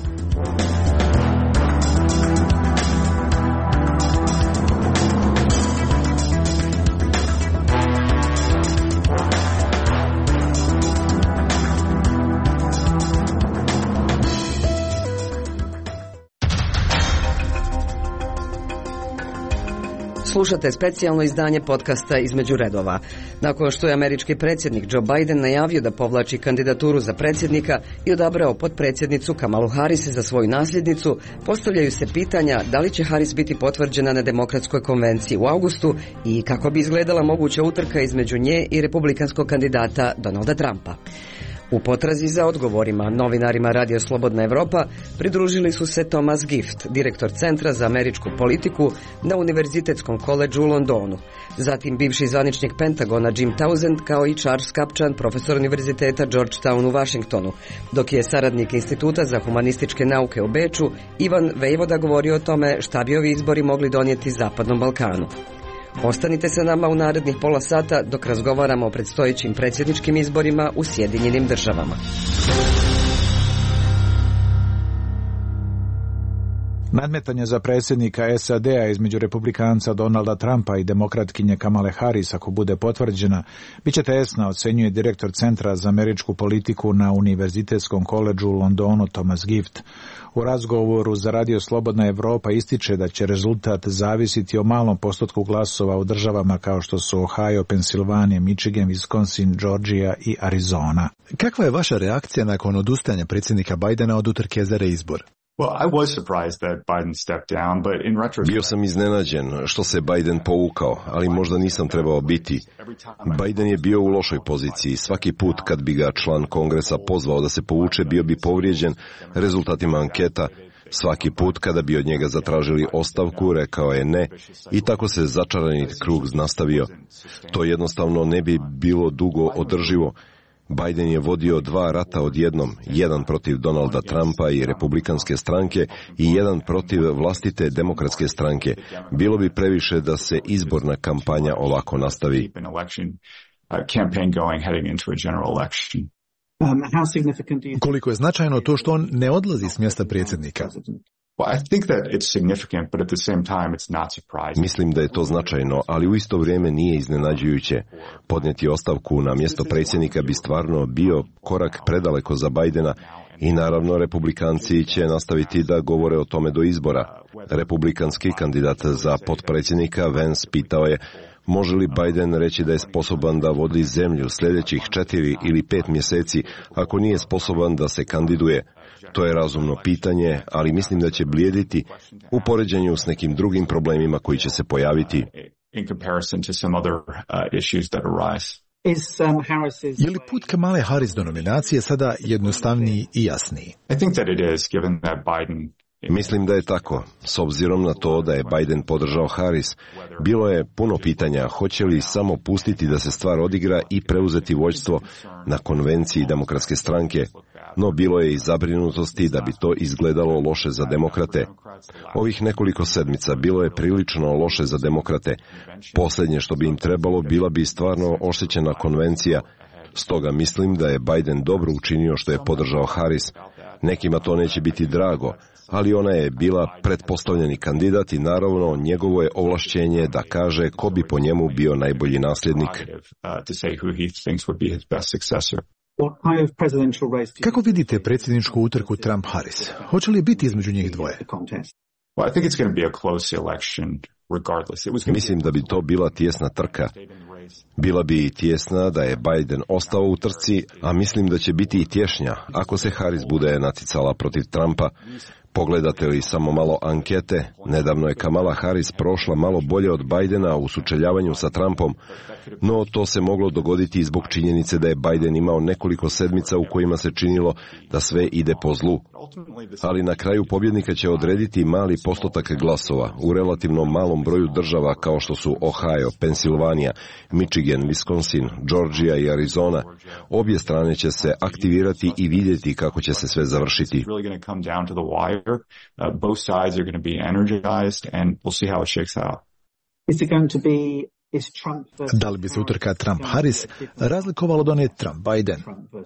Speaker 18: Slušate specijalno izdanje podcasta Između redova. Nakon što je američki predsjednik Joe Biden najavio da povlači kandidaturu za predsjednika i odabrao potpredsjednicu Kamalu Harris za svoju nasljednicu, postavljaju se pitanja da li će Harris biti potvrđena na Demokratskoj konvenciji u avgustu i kako bi izgledala moguća utrka između nje i republikanskog kandidata Donalda Trumpa. U potrazi za odgovorima novinarima Radio Slobodna Evropa pridružili su se Thomas Gift, direktor Centra za američku politiku na Univerzitetskom koledžu u Londonu, zatim bivši zvaničnik Pentagona Jim Townsend, kao i Charles Kupchan, profesor Univerziteta Georgetown u Washingtonu, dok je saradnik Instituta za humanističke nauke u Beču Ivan Vejvoda govorio o tome šta bi ovi izbori mogli donijeti Zapadnom Balkanu. Ostanite sa nama u narednih pola sata dok razgovaramo o predstojećim predsjedničkim izborima u Sjedinjenim Državama.
Speaker 12: Nadmetanje za predsjednika S A D-a između republikanca Donalda Trumpa i demokratkinje Kamale Harris, ako bude potvrđena, bit će tesna, ocenjuje direktor Centra za američku politiku na Univerzitetskom koledžu u Londonu Thomas Gift. U razgovoru za Radio Slobodna Evropa ističe da će rezultat zavisiti o malom postotku glasova u državama kao što su Ohio, Pensilvanija, Michigan, Wisconsin, Georgia i Arizona.
Speaker 19: Kakva je vaša reakcija nakon odustajanja predsjednika Bidena od utrke za reizbor?
Speaker 20: Bio sam iznenađen što se Biden povukao, ali možda nisam trebao biti. Biden je bio u lošoj poziciji. Svaki put kad bi ga član kongresa pozvao da se povuče, bio bi povrijeđen rezultatima anketa. Svaki put kada bi od njega zatražili ostavku, rekao je ne i tako se začarani krug nastavio. To jednostavno ne bi bilo dugo održivo. Biden je vodio dva rata odjednom, jedan protiv Donalda Trumpa i republikanske stranke i jedan protiv vlastite demokratske stranke. Bilo bi previše da se izborna kampanja ovako nastavi.
Speaker 19: Koliko je značajno to što on ne odlazi s mjesta predsjednika?
Speaker 20: Mislim da je to značajno, ali u isto vrijeme nije iznenađujuće. Podnijeti ostavku na mjesto predsjednika bi stvarno bio korak predaleko za Bidena i naravno republikanci će nastaviti da govore o tome do izbora. Republikanski kandidat za potpredsjednika Vance pitao je može li Biden reći da je sposoban da vodi zemlju sljedećih četiri ili pet mjeseci ako nije sposoban da se kandiduje. To je razumno pitanje, ali mislim da će blijediti u poređenju s nekim drugim problemima koji će se pojaviti.
Speaker 19: Je li put Kamale Harris do nominacije sada jednostavniji i jasniji?
Speaker 20: Mislim da je tako. S obzirom na to da je Biden podržao Harris, bilo je puno pitanja hoće li samo pustiti da se stvar odigra i preuzeti vođstvo na konvenciji demokratske stranke, no bilo je i zabrinutosti da bi to izgledalo loše za demokrate. Ovih nekoliko sedmica bilo je prilično loše za demokrate. Posljednje što bi im trebalo bila bi stvarno oštećena konvencija. Stoga mislim da je Biden dobro učinio što je podržao Harris. Nekima to neće biti drago, ali ona je bila pretpostavljeni kandidat i naravno njegovo je ovlašćenje da kaže ko bi po njemu bio najbolji nasljednik.
Speaker 19: Kako vidite predsjedničku utrku Trump-Harris? Hoće li biti između njih dvoje?
Speaker 20: Mislim da bi to bila tijesna trka. Bila bi i tijesna da je Biden ostao u trci, a mislim da će biti i tješnja ako se Harris bude naticala protiv Trumpa. Pogledate li samo malo ankete, nedavno je Kamala Harris prošla malo bolje od Bidena u sučeljavanju sa Trumpom, no to se moglo dogoditi zbog činjenice da je Biden imao nekoliko sedmica u kojima se činilo da sve ide po zlu. Ali na kraju pobjednika će odrediti mali postotak glasova u relativno malom broju država kao što su Ohio, Pensilvanija, Michigan, Wisconsin, Georgia i Arizona. Obje strane će se aktivirati i vidjeti kako će se sve završiti.
Speaker 19: Da li bi se utrka Trump-Harris razlikovalo od one Trump-Biden?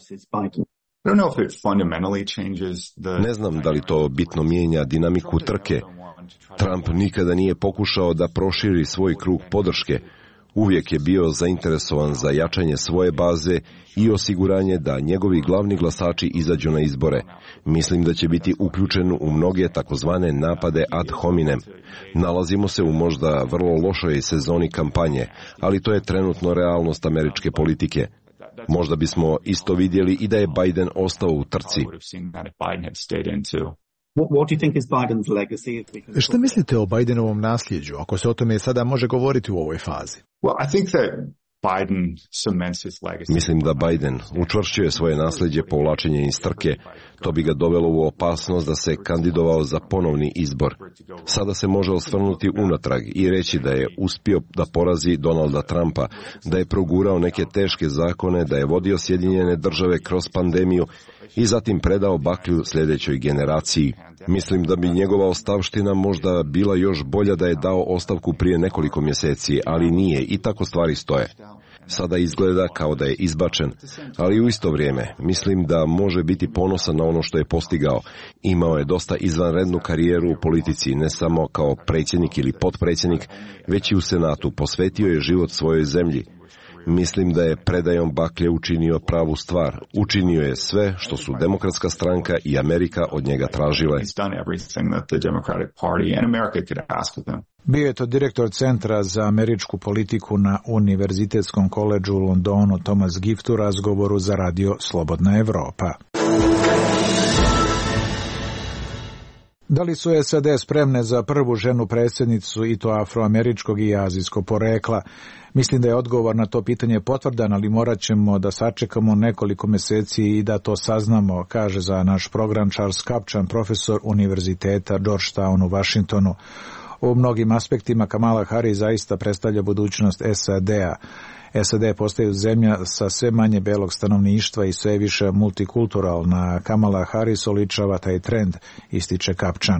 Speaker 20: Ne znam da li to bitno mijenja dinamiku trke. Trump nikada nije pokušao da proširi svoj krug podrške. Uvijek je bio zainteresovan za jačanje svoje baze i osiguranje da njegovi glavni glasači izađu na izbore. Mislim da će biti uključen u mnoge takozvane napade ad hominem. Nalazimo se u možda vrlo lošoj sezoni kampanje, ali to je trenutno realnost američke politike. Možda bismo isto vidjeli i da je Biden ostao u trci.
Speaker 19: Šta mislite o Bidenovom nasljeđu, ako se o tome sada može govoriti u ovoj fazi?
Speaker 20: Mislim da Biden učvršćuje svoje nasljeđe povlačenjem iz trke. To bi ga dovelo u opasnost da se kandidovao za ponovni izbor. Sada se može osvrnuti unatrag i reći da je uspio da porazi Donalda Trumpa, da je progurao neke teške zakone, da je vodio Sjedinjene države kroz pandemiju i zatim predao baklju sljedećoj generaciji. Mislim da bi njegova ostavština možda bila još bolja da je dao ostavku prije nekoliko mjeseci, ali nije i tako stvari stoje. Sada izgleda kao da je izbačen, ali u isto vrijeme mislim da može biti ponosan na ono što je postigao. Imao je dosta izvanrednu karijeru u politici, ne samo kao predsjednik ili potpredsjednik, već i u Senatu. Posvetio je život svojoj zemlji. Mislim da je predajom baklje učinio pravu stvar. Učinio je sve što su Demokratska stranka i Amerika od njega tražile.
Speaker 12: Bio je to direktor Centra za američku politiku na Univerzitetskom koledžu u Londonu Thomas Gift u razgovoru za radio Slobodna Evropa. Da li su S A D spremne za prvu ženu predsjednicu i to afroameričkog i azijskog porekla? Mislim da je odgovor na to pitanje potvrdan, ali morat ćemo da sačekamo nekoliko mjeseci i da to saznamo, kaže za naš program Charles Kupchan, profesor Univerziteta Georgetown u Washingtonu. U mnogim aspektima Kamala Harris zaista predstavlja budućnost S A D-a. S A D postaju zemlja sa sve manje belog stanovništva i sve više multikulturalna. Kamala Harris oličava taj trend, ističe Kupchan.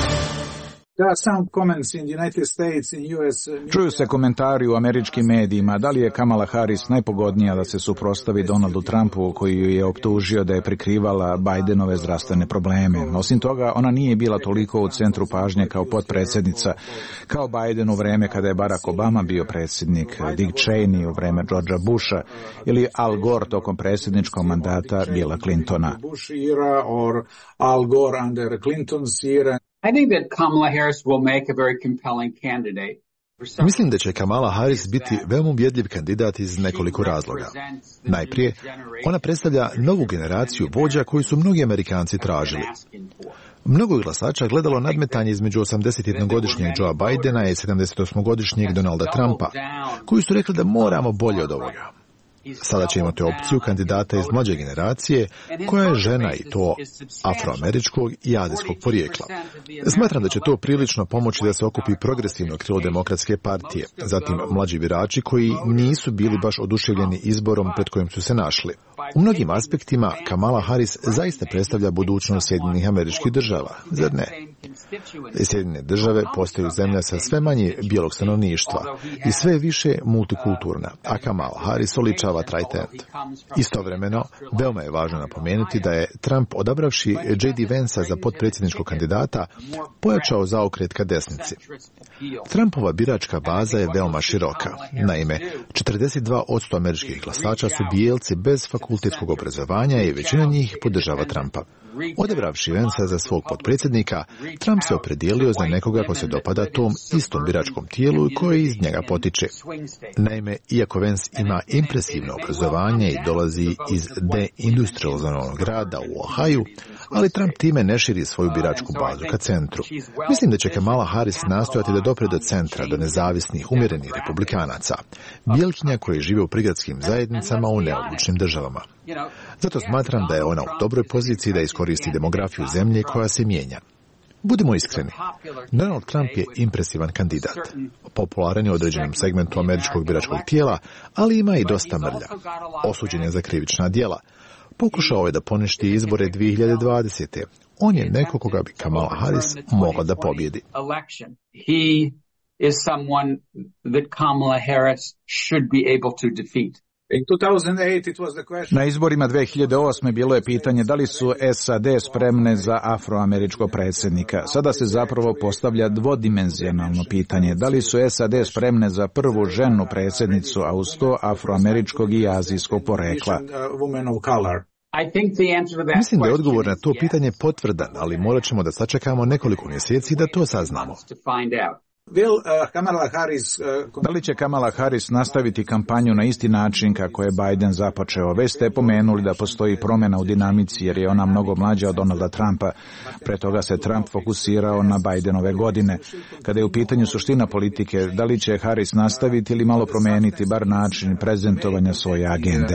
Speaker 12: Čuju se komentari u američkim medijima da li je Kamala Harris najpogodnija da se suprotstavi Donaldu Trumpu koji ju je optužio da je prikrivala Bidenove zdravstvene probleme. Osim toga, ona nije bila toliko u centru pažnje kao potpredsjednica, kao Biden u vreme kada je Barack Obama bio predsjednik, Dick Cheney u vreme Georgea Busha ili Al Gore tokom predsjedničkog mandata Billa Clintona.
Speaker 21: I think that Kamala Harris will make a very compelling candidate.
Speaker 19: Mislim da će Kamala Harris biti veoma uvjerljiv kandidat iz nekoliko razloga. Najprije, ona predstavlja novu generaciju vođa koju su mnogi Amerikanci tražili. Mnogo glasača gledalo nadmetanje između osamdesetjednogodišnjeg Joea Bidena i sedamdesetosmogodišnjeg Donalda Trumpa, koji su rekli da moramo bolje od ovoga. Sada će imati opciju kandidata iz mlađe generacije koja je žena i to afroameričkog i azijskog porijekla. Smatram da će to prilično pomoći da se okupi progresivno krilo Demokratske partije, zatim mlađi birači koji nisu bili baš oduševljeni izborom pred kojim su se našli. U mnogim aspektima Kamala Harris zaista predstavlja budućnost Sjedinjenih Američkih Država, zar ne? Sjedinjene države postaju zemlja sa sve manje bijelog stanovništva i sve više multikulturna, a Kamala Harris oličava taj trend. Istovremeno, veoma je važno napomenuti da je Trump, odabravši J D Vance za potpredsjedničkog kandidata, pojačao zaokret ka desnici. Trumpova biračka baza je veoma široka. Naime, četrdeset dva posto američkih glasača su bijelci bez fakultetskog obrazovanja i većina njih podržava Trumpa. Odabravši Vanca za svog potpredsjednika, Trump se opredijelio za nekoga ko se dopada tom istom biračkom tijelu i koji iz njega potiče. Naime, iako Vance ima impresivno obrazovanje i dolazi iz deindustrializovanog grada u Ohaju, ali Trump time ne širi svoju biračku bazu ka centru. Mislim da će Kamala Harris nastojati da dopre do centra, do nezavisnih, umjerenih republikanaca, bijelkinja koji žive u prigradskim zajednicama u neodlučnim državama. Zato smatram da je ona u dobroj poziciji da iskoristi demografiju zemlje koja se mijenja. Budimo iskreni, Donald Trump je impresivan kandidat. Popularan je u određenom segmentu američkog biračkog tijela, ali ima i dosta mrlja. Osuđen je za krivična djela. Pokušao je da poništi izbore dvije hiljade dvadesete. On je neko koga bi Kamala Harris mogla da pobjedi.
Speaker 21: He is someone that Kamala Harris should be able to defeat.
Speaker 12: Na izborima dvije hiljade osme bilo je pitanje da li su S A D spremne za afroameričkog predsjednika. Sada se zapravo postavlja dvodimenzionalno pitanje. Da li su S A D spremne za prvu ženu predsjednicu, a uz to afroameričkog i azijskog porekla?
Speaker 19: Mislim da je odgovor na to pitanje potvrdan, ali morat ćemo da sačekamo nekoliko mjeseci da to saznamo.
Speaker 12: Da li će Kamala Harris nastaviti kampanju na isti način kako je Biden započeo? Već ste pomenuli da postoji promjena u dinamici jer je ona mnogo mlađa od Donalda Trumpa. Pre toga se Trump fokusirao na Bidenove godine. Kada je u pitanju suština politike, da li će Harris nastaviti ili malo promijeniti bar način prezentovanja svoje agende?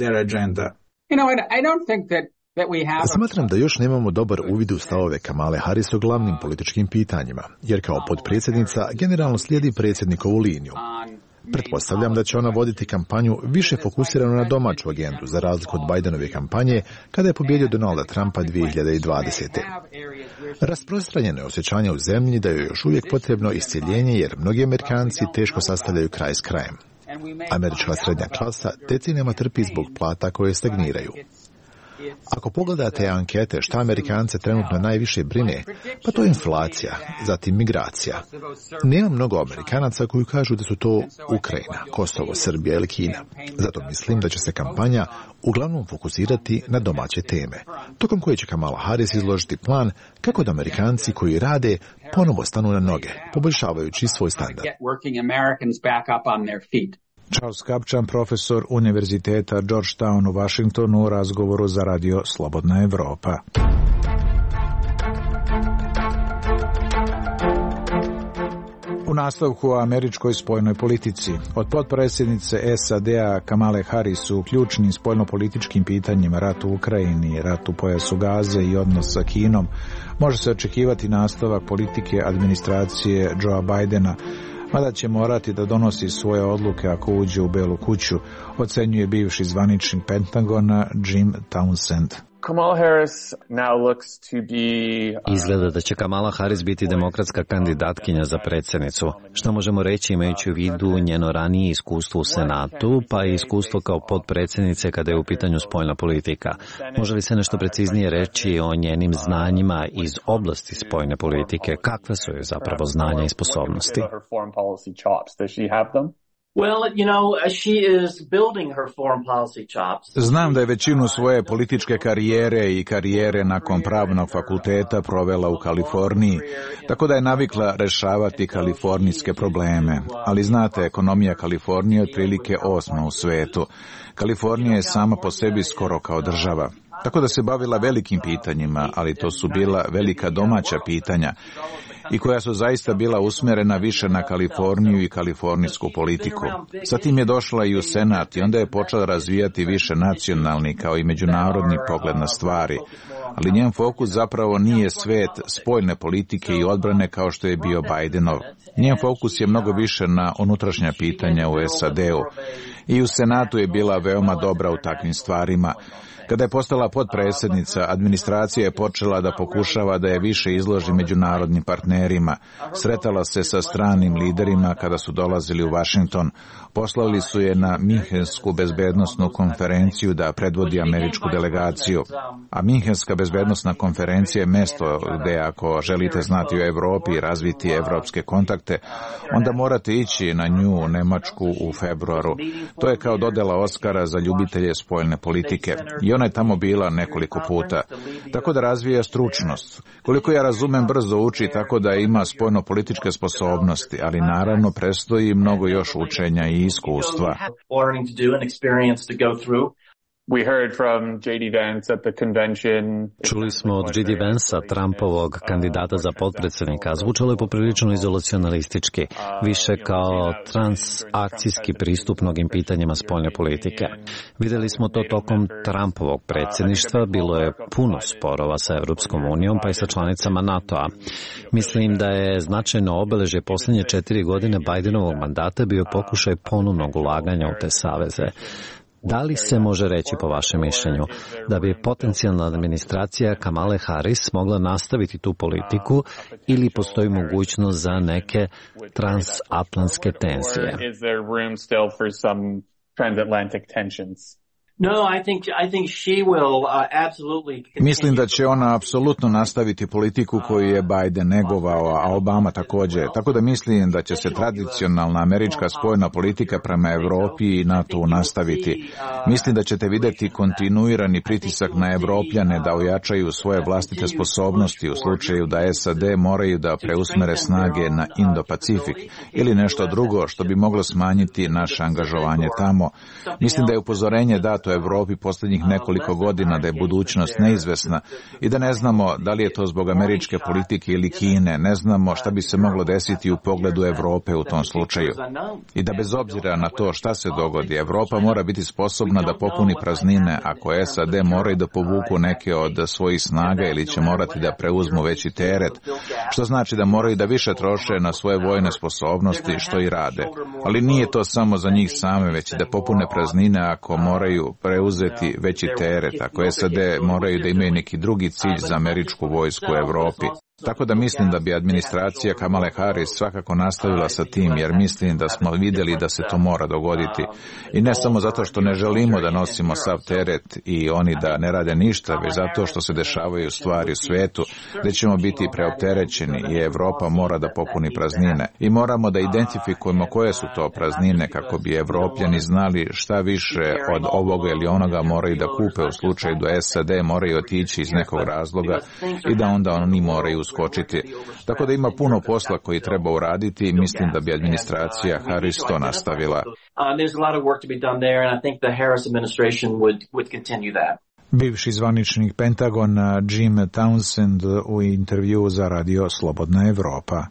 Speaker 19: Smatram da još nemamo dobar uvid u stavove Kamale Harris o glavnim političkim pitanjima, jer kao potpredsjednica generalno slijedi predsjednikovu liniju. Pretpostavljam da će ona voditi kampanju više fokusiranu na domaću agendu, za razliku od Bidenove kampanje, kada je pobjedio Donalda Trumpa dvije hiljade dvadesete. Rasprostranjeno je osjećanje u zemlji da je još uvijek potrebno iscjeljenje, jer mnogi Amerikanci teško sastavljaju kraj s krajem. Američka srednja klasa decenijama trpi zbog plata koje stagniraju. Ako pogledate ankete šta Amerikance trenutno najviše brine, pa to je inflacija, zatim migracija. Nema mnogo Amerikanaca koji kažu da su to Ukrajina, Kosovo, Srbija ili Kina. Zato mislim da će se kampanja uglavnom fokusirati na domaće teme, tokom koje će Kamala Harris izložiti plan kako da Amerikanci koji rade ponovo stanu na noge, poboljšavajući svoj standard.
Speaker 12: Charles Kapčan, profesor Univerziteta Georgetown u Washingtonu, u razgovoru za radio Slobodna Evropa. U nastavku o američkoj spoljnoj politici. Od potpredsjednice S A D-a Kamale Harris u ključnim spoljnopolitičkim pitanjima, rat u Ukrajini, rat u pojasu Gaze i odnos sa Kinom, može se očekivati nastavak politike administracije Joea Bidena, mada će morati da donosi svoje odluke ako uđe u Belu kuću, ocenjuje bivši zvaničnik Pentagona Jim Townsend.
Speaker 4: Kamala Harris now looks to be...
Speaker 10: Izgleda da će Kamala Harris biti demokratska kandidatkinja za predsjednicu. Što možemo reći imajući u vidu njeno ranije iskustvo u Senatu, pa i iskustvo kao potpredsjednice kada je u pitanju spoljna politika. Može li se nešto preciznije reći o njenim znanjima iz oblasti spoljne politike? Kakve su joj zapravo znanja i sposobnosti?
Speaker 22: Well, you know, she is building her foreign policy chops.
Speaker 12: Znam da je većinu svoje političke karijere i karijere nakon pravnog fakulteta provela u Kaliforniji, tako da je navikla rešavati kalifornijske probleme. Ali znate, ekonomija Kalifornije je otprilike osma u svetu. Kalifornija je sama po sebi skoro kao država. Tako da se bavila velikim pitanjima, ali to su bila velika domaća pitanja i koja su zaista bila usmjerena više na Kaliforniju i kalifornijsku politiku. Zatim je došla i u Senat i onda je počela razvijati više nacionalni kao i međunarodni pogled na stvari. Ali njen fokus zapravo nije svet spoljne politike i odbrane kao što je bio Bidenov. Njen fokus je mnogo više na unutrašnja pitanja u S A D-u. I u Senatu je bila veoma dobra u takvim stvarima. Kada je postala potpredsjednica, administracija je počela da pokušava da je više izloži međunarodnim partnerima. Sretala se sa stranim liderima kada su dolazili u Washington. Poslali su je na Minhensku bezbednosnu konferenciju da predvodi američku delegaciju. A Minhenska bezbednosna konferencija je mjesto gdje ako želite znati o Evropi i razviti evropske kontakte, onda morate ići na nju u Nemačku u februaru. To je kao dodjela Oskara za ljubitelje spoljne politike. I ona je tamo bila nekoliko puta. Tako da razvija stručnost. Koliko ja razumem, brzo uči tako da ima spoljno-političke sposobnosti, ali naravno prestoji mnogo još učenja i iskustva.
Speaker 4: We heard from J D Vance at the convention.
Speaker 10: Čuli smo od J D Vance-a, Trumpovog kandidata za potpredsjednika. Zvučalo je poprilično izolacionalistički, više kao transakcijski pristup mnogim pitanjima spoljne politike. Vidjeli smo to tokom Trumpovog predsjedništva, bilo je puno sporova sa Europskom unijom pa i sa članicama NATO-a. Mislim da je značajno obeležje posljednje četiri godine Bidenovog mandata bio pokušaj ponovnog ulaganja u te saveze. Da li se može reći, po vašem mišljenju, da bi potencijalna administracija Kamale Harris mogla nastaviti tu politiku ili postoji mogućnost za neke transatlantske tenzije?
Speaker 22: No, I think I think she will uh, absolutely.
Speaker 12: Mislim da će ona apsolutno nastaviti politiku koju je Biden negovao, a Obama također. Tako da mislim da će se tradicionalna američka spoljna politika prema Europi i NATO nastaviti. Mislim da ćete vidjeti kontinuirani pritisak na Evropljane da ojačaju svoje vlastite sposobnosti u slučaju da S A D moraju da preusmere snage na Indo-Pacifik ili nešto drugo što bi moglo smanjiti naše angažovanje tamo. Mislim da je upozorenje dato Europi posljednjih nekoliko godina da je budućnost neizvesna i da ne znamo da li je to zbog američke politike ili Kine, ne znamo šta bi se moglo desiti u pogledu Europe u tom slučaju. I da bez obzira na to šta se dogodi, Europa mora biti sposobna da popuni praznine ako S A D moraju da povuku neke od svojih snaga ili će morati da preuzmu veći teret, što znači da moraju da više troše na svoje vojne sposobnosti, što i rade. Ali nije to samo za njih same, već i da popune praznine ako moraju preuzeti veći teret, ako S A D moraju da imaju neki drugi cilj za američku vojsku u Europi. Tako da mislim da bi administracija Kamale Harris svakako nastavila sa tim, jer mislim da smo vidjeli da se to mora dogoditi. I ne samo zato što ne želimo da nosimo sav teret i oni da ne rade ništa, već zato što se dešavaju stvari u svijetu gdje ćemo biti preopterećeni i Europa mora da popuni praznine. I moramo da identifikujemo koje su to praznine kako bi Evropljani znali šta više od ovoga ili onoga moraju da kupe u slučaju da S A D moraju otići iz nekog razloga i da onda oni moraju skočiti. Tako da ima puno posla koji treba uraditi i mislim da bi administracija Harris to nastavila. Bivši zvaničnik Pentagona Jim Townsend u intervju za radio Slobodna Evropa.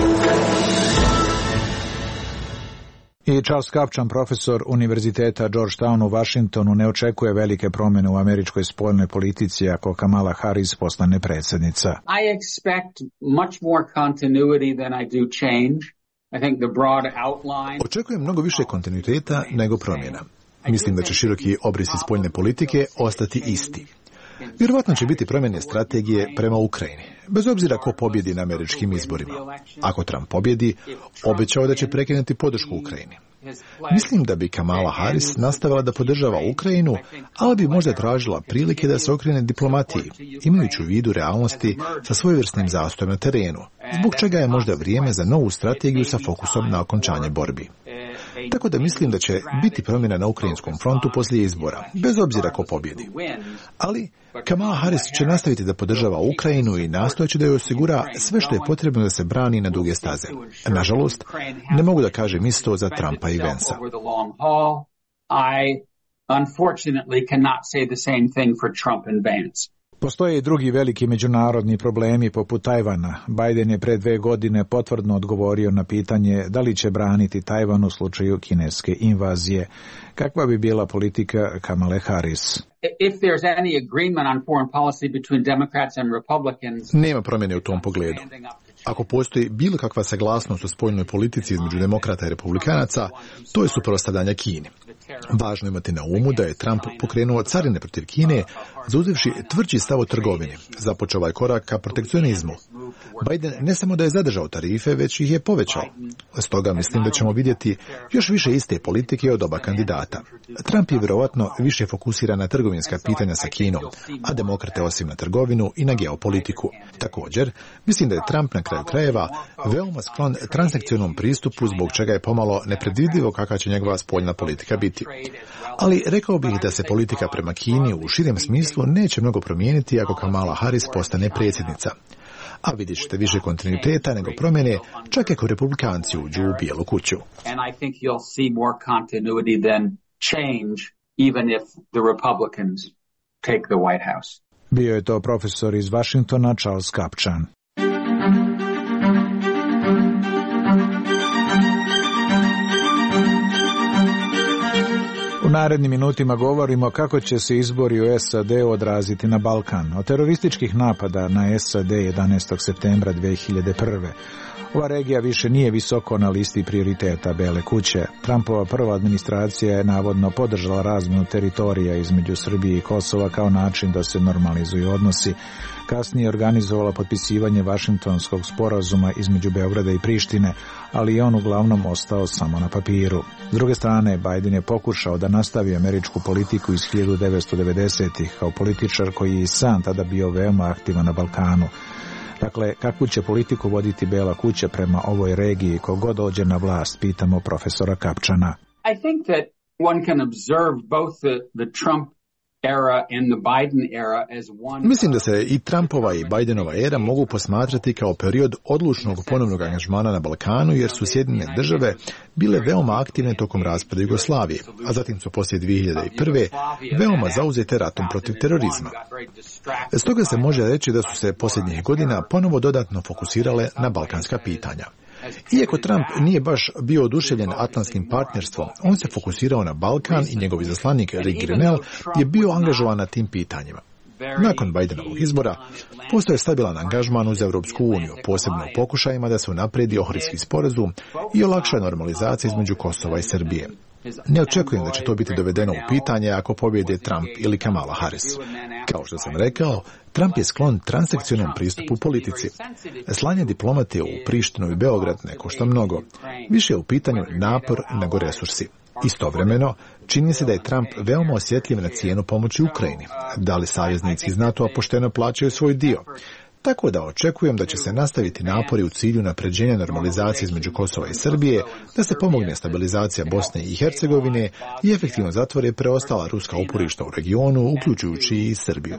Speaker 12: I Charles Kupchan, profesor Univerziteta Georgetown u Washingtonu, ne očekuje velike promjene u američkoj spoljnoj politici ako Kamala Harris postane predsjednica.
Speaker 21: I expect much more continuity than I do change. I think the broad outline.
Speaker 19: Očekujem mnogo više kontinuiteta nego promjena. Mislim da će široki obrisi spoljne politike ostati isti. Vjerovatno će biti promjene strategije prema Ukrajini, bez obzira ko pobjedi na američkim izborima. Ako Trump pobjedi, obećao da će prekinuti podršku Ukrajini. Mislim da bi Kamala Harris nastavila da podržava Ukrajinu, ali bi možda tražila prilike da se okrene diplomatiji, imajući u vidu realnosti sa svojevrsnim zastojem na terenu, zbog čega je možda vrijeme za novu strategiju sa fokusom na okončanje borbi. Tako da mislim da će biti promjena na ukrajinskom frontu poslije izbora, bez obzira ko pobjedi. Ali Kamala Harris će nastaviti da podržava Ukrajinu i nastojeći da joj osigura sve što je potrebno da se brani na duge staze. Nažalost, ne mogu da kažem isto za Trumpa i Vansa. Postoje i drugi veliki međunarodni problemi poput Tajvana. Biden je pre dve godine potvrdno odgovorio na pitanje da li će braniti Tajvan u slučaju kineske invazije. Kakva bi bila politika Kamale Harris?
Speaker 21: If there's any agreement on foreign policy between Democrats and Republicans,
Speaker 19: nema promjene u tom pogledu. Ako postoji bilo kakva saglasnost u spoljnoj politici između demokrata i republikanaca, to je suprotstavljanje Kini. Važno imati na umu da je Trump pokrenuo carine protiv Kine, zauzevši tvrđi stav o trgovini. Započeo ovaj korak ka protekcionizmu. Biden ne samo da je zadržao tarife, već ih je povećao. Stoga mislim da ćemo vidjeti još više iste politike od oba kandidata. Trump je vjerovatno više fokusiran na trgovinska pitanja sa Kinom, a demokrate osim na trgovinu i na geopolitiku. Također, mislim da je Trump na kraju krajeva veoma sklon transakcionalnom pristupu, zbog čega je pomalo nepredvidivo kakva će njegova spoljna politika biti. Ali rekao bih da se politika prema Kini u širem smislu neće mnogo promijeniti ako Kamala Harris postane predsjednica. A vidjet ćete više kontinuiteta nego promjene, čak ako republikanci uđu u Bijelu kuću.
Speaker 21: even if the Republicans take the White House.
Speaker 12: Bio je to profesor iz Vašingtona Charles Kapčan. U narednim minutima govorimo kako će se izbori u S A D odraziti na Balkan. Od terorističkih napada na S A D jedanaestog septembra dve hiljade prve. Ova regija više nije visoko na listi prioriteta Bele kuće. Trumpova prva administracija je navodno podržala razmjenu teritorija između Srbije i Kosova kao način da se normalizuju odnosi. Kasnije je organizovala potpisivanje Vašingtonskog sporazuma između Beograda i Prištine, ali je on uglavnom ostao samo na papiru. S druge strane, Biden je pokušao da nastavi američku politiku iz hiljadu devetsto devedesetih kao političar koji je i sam tada bio veoma aktivan na Balkanu. Dakle, kakvu će politiku voditi Bela kuća prema ovoj regiji kogod dođe na vlast, pitamo profesora Kapčana.
Speaker 21: I think that one can observe both the, the Trump era and the Biden era as one.
Speaker 19: Mislim da se i Trumpova i Bidenova era mogu posmatrati kao period odlučnog ponovnog angažmana na Balkanu, jer su Sjedinjene države bile veoma aktivne tokom raspada Jugoslavije, a zatim su poslije dvije hiljade prve. veoma zauzete ratom protiv terorizma. Stoga se može reći da su se posljednjih godina ponovo dodatno fokusirale na balkanska pitanja. Iako Trump nije baš bio oduševljen atlantskim partnerstvom, on se fokusirao na Balkan i njegov izaslanik Rick Grenell je bio angažovan na tim pitanjima. Nakon Bidenovog izbora postoje stabilan angažman uz Europsku uniju, posebno u pokušajima da se unapredi Ohridski sporazum i olakša normalizacija između Kosova i Srbije. Ne očekujem da će to biti dovedeno u pitanje ako pobjede Trump ili Kamala Harris. Kao što sam rekao, Trump je sklon transakcionalnom pristupu politici. Slanje diplomate u Prištinu i Beograd ne košta mnogo. Više je u pitanju napor nego resursi. Istovremeno, čini se da je Trump veoma osjetljiv na cijenu pomoći Ukrajini. Da li saveznici iz NATO-a pošteno plaćaju svoj dio? Tako da očekujem da će se nastaviti napori u cilju napređenja normalizacije između Kosova i Srbije, da se pomogne stabilizacija Bosne i Hercegovine i efektivno zatvore preostala ruska uporišta u regionu, uključujući i Srbiju.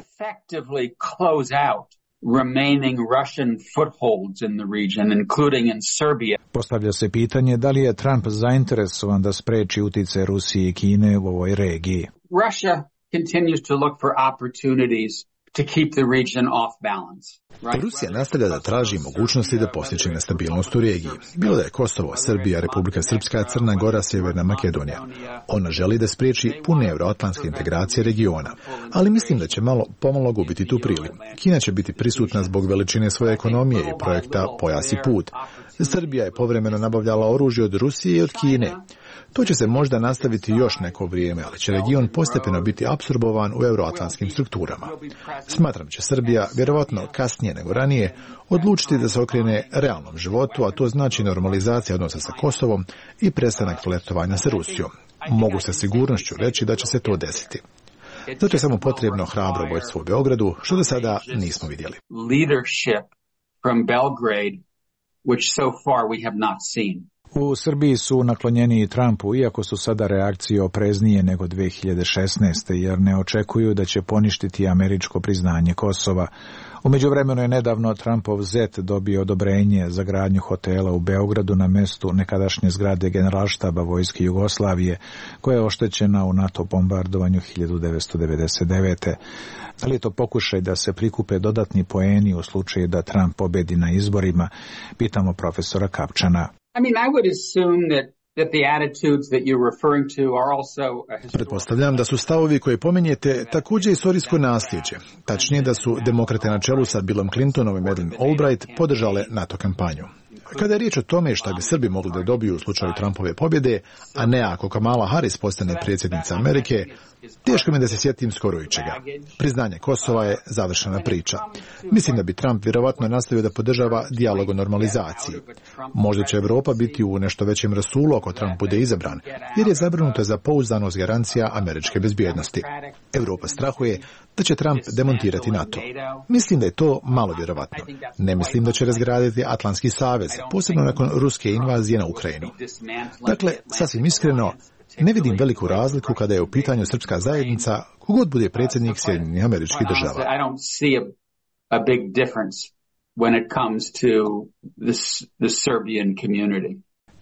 Speaker 21: remaining Russian footholds in the region, including in Serbia.
Speaker 12: Postavlja se pitanje da li je Trump zainteresovan da spreči utjecaj Rusije i Kine u ovoj regiji.
Speaker 21: Russia continues to look for opportunities to keep the region off balance.
Speaker 19: Rusija nastavlja da traži mogućnosti da postiče nestabilnost u regiji. Bilo da je Kosovo, Srbija, Republika Srpska, Crna Gora, Sjeverna Makedonija. Ona želi da spriječi pune euroatlantske integracije regiona, ali mislim da će malo pomalo gubiti tu priliku. Kina će biti prisutna zbog veličine svoje ekonomije i projekta Pojas i put. Srbija je povremeno nabavljala oružje od Rusije i od Kine. To će se možda nastaviti još neko vrijeme, ali će region postepeno biti apsorbovan u euroatlantskim strukturama. Smatram će Srbija, vjerovatno kasnije nego ranije, odlučiti da se okrene realnom životu, a to znači normalizacija odnosa sa Kosovom i prestanak flertovanja sa Rusijom. Mogu sa sigurnošću reći da će se to desiti. Zato je samo potrebno hrabro vođstvo u Beogradu, što do sada nismo vidjeli.
Speaker 21: Leadership from Belgrade, which so far we have not seen.
Speaker 12: U Srbiji su naklonjeniji Trumpu, iako su sada reakcije opreznije nego dve hiljade šesnaeste. jer ne očekuju da će poništiti američko priznanje Kosova. U međuvremenu je nedavno Trumpov zet dobio odobrenje za gradnju hotela u Beogradu na mestu nekadašnje zgrade Generalštaba vojske Jugoslavije, koja je oštećena u NATO bombardovanju hiljadu devetsto devedeset devete. Da li je to pokušaj da se prikupe dodatni poeni u slučaju da Trump pobedi na izborima, pitamo profesora Kapčana.
Speaker 21: I mean, I would assume that that the attitudes that you're referring to are also
Speaker 19: Pretpostavljam da su stavovi koje pominjete također istorijsko nasljeđe. Tačnije da su demokrate na čelu sa Billom Clintonom i Madeleine Albright podržale NATO kampanju. Kada je riječ o tome šta bi Srbi mogli da dobiju u slučaju Trumpove pobjede, a ne ako Kamala Harris postane predsjednica Amerike, teško mi da se sjetim skoro ičega. Priznanje Kosova je završena priča. Mislim da bi Trump vjerovatno nastavio da podržava dijalog o normalizaciji. Možda će Europa biti u nešto većem rasulu ako Trump bude izabran, jer je zabrinuta za pouzdanost garancija američke bezbjednosti. Europa strahuje da će Trump demontirati NATO. Mislim da je to malo vjerovatno. Ne mislim da će razgraditi Atlantski savez, posebno nakon ruske invazije na Ukrajinu. Dakle, sasvim iskreno, ne vidim veliku razliku kada je u pitanju srpska zajednica, kogod bude predsjednik Sjedinjenih Američkih Država.
Speaker 21: I don't see a, a big difference when it comes to this, the Serbian community.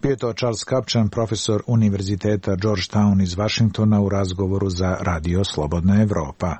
Speaker 12: Bio je to Charles Kupchan, profesor Univerziteta Georgetown iz Vašingtona u razgovoru za Radio Slobodna Evropa.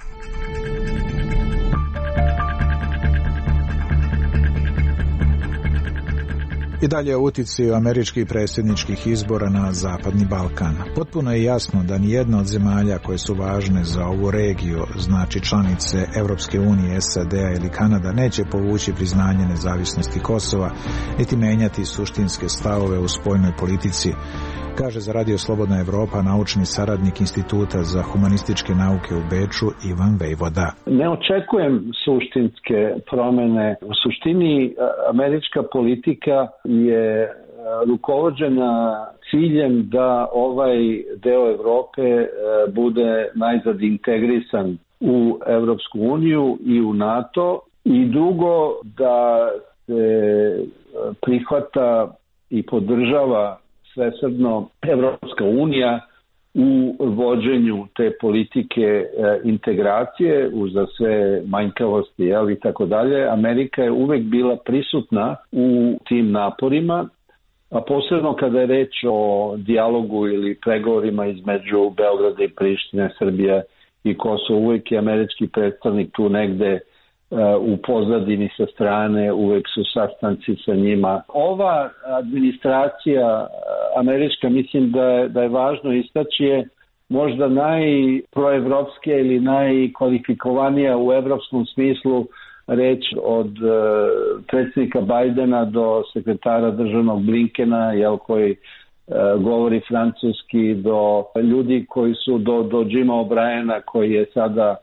Speaker 12: I dalje o uticaju američkih predsjedničkih izbora na Zapadni Balkan. Potpuno je jasno da nijedna od zemalja koje su važne za ovu regiju, znači članice Europske unije, S A D-a ili Kanada, neće povući priznanje nezavisnosti Kosova, niti menjati suštinske stavove u spoljnoj politici, kaže za Radio Slobodna Evropa naučni saradnik Instituta za humanističke nauke u Beču Ivan Vejvoda.
Speaker 2: Ne očekujem suštinske promjene. U suštini američka politika je rukovođena ciljem da ovaj deo Evrope bude najzad integrisan u Evropsku uniju i u NATO, i drugo da se prihvata i podržava svesrdno Evropska unija u vođenju te politike e, integracije uz sve manjkavosti, jel, i tako dalje. Amerika je uvek bila prisutna u tim naporima, a posebno kada je reč o dijalogu ili pregovorima između Beograda i Prištine, Srbije i Kosova. Uvek je američki predstavnik tu negde u pozadini sa strane, uvek su sastanci sa njima. Ova administracija američka, mislim da je, da je važno istaći, je možda najproevropskija ili najkvalifikovanija u evropskom smislu reč od uh, predsjednika Bajdena do sekretara državnog Blinkena, jel, koji uh, govori francuski, do ljudi koji su do, do Jima O'Briena, koji je sada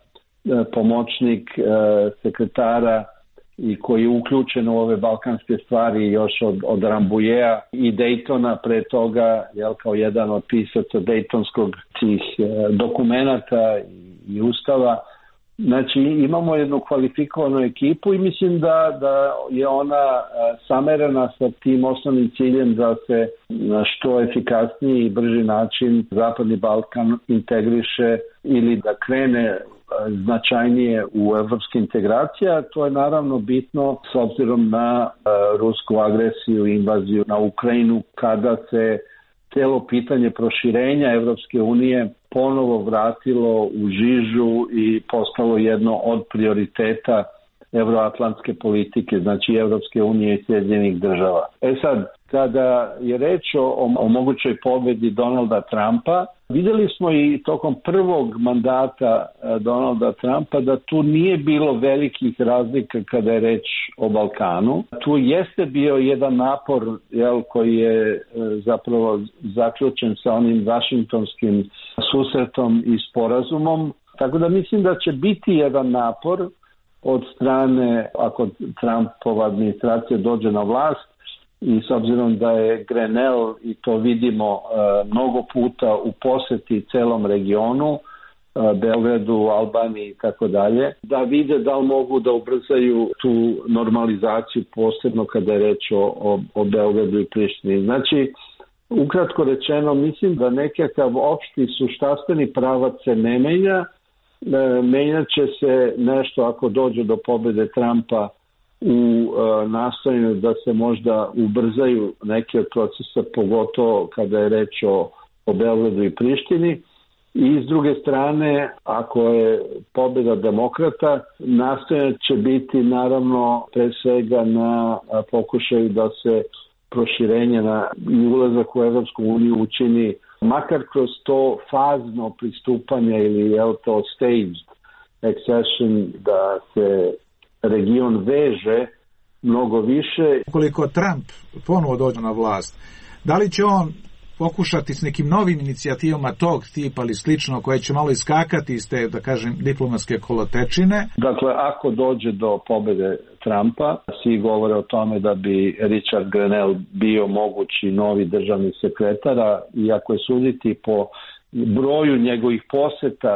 Speaker 2: pomoćnik e, sekretara i koji je uključen u ove balkanske stvari još od, od Rambouillea i Daytona pre toga, jel, kao jedan od pisaca Daytonskog tih e, dokumenata i, i ustava. Znači imamo jednu kvalifikovanu ekipu i mislim da, da je ona e, samerena sa tim osnovnim ciljem da se na što efikasniji i brži način Zapadni Balkan integriše ili da krene značajnije u evropske integracije. To je naravno bitno s obzirom na uh, rusku agresiju i invaziju na Ukrajinu, kada se celo pitanje proširenja Evropske unije ponovo vratilo u žižu i postalo jedno od prioriteta evroatlantske politike, znači Evropske unije i Sjedinjenih država. E sad, kada je reč o, o mogućoj pobedi Donalda Trumpa, vidjeli smo i tokom prvog mandata Donalda Trumpa da tu nije bilo velikih razlika kada je reč o Balkanu. Tu jeste bio jedan napor, jel, koji je zapravo zaključen sa onim vašingtonskim susretom i sporazumom. Tako da mislim da će biti jedan napor od strane, ako Trumpova administracija dođe na vlast, i s obzirom da je Grenell, i to vidimo e, mnogo puta u poseti celom regionu, e, Beogradu, Albaniji i tako dalje, da vide da li mogu da ubrzaju tu normalizaciju, posebno kada je reč o, o, o Beogradu i Prištini. Znači, ukratko rečeno, mislim da nekakav opšti suštanstveni pravac se ne menja, e, menjat će se nešto ako dođe do pobede Trumpa u e, nastojanju da se možda ubrzaju neke od procesa, pogotovo kada je reč o, o Beogradu i Prištini. I s druge strane, ako je pobjeda demokrata, nastojanje će biti naravno pre svega na pokušaju da se proširenje na i ulazak u Evropsku uniju učini makar kroz to fazno pristupanje ili je to staged accession, da se region veže mnogo više.
Speaker 12: Koliko Trump ponovo dođe na vlast, da li će on pokušati s nekim novim inicijativama tog tipa ili slično, koje će malo iskakati iz te, da kažem, diplomatske kolotečine? Dakle, ako dođe do pobjede Trumpa, svi govore o tome da bi Richard Grenell bio mogući novi državni sekretar, i ako je suditi po broju njegovih poseta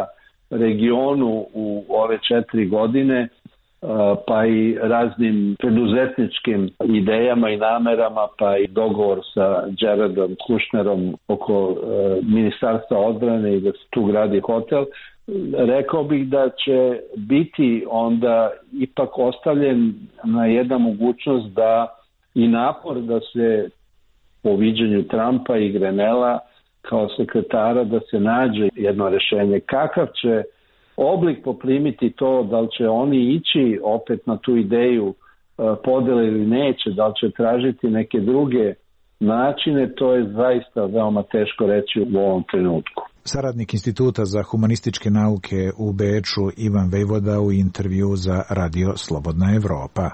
Speaker 12: regionu u ove četiri godine, pa i raznim preduzetničkim idejama i namerama, pa i dogovor sa Jaredom Kushnerom oko e, ministarstva odbrane i da se tu gradi hotel, rekao bih da će biti onda ipak ostavljen na jedna mogućnost da i napor da se
Speaker 2: po viđenju Trumpa i Grenela kao sekretara da se nađe jedno rešenje. Kakav će oblik poprimiti to, da li će oni ići opet na tu ideju podele ili neće, da li će tražiti neke druge načine, to je zaista veoma teško reći u ovom trenutku.
Speaker 12: Saradnik Instituta za humanističke nauke u Beču Ivan Vejvoda u intervju za Radio Slobodna Evropa.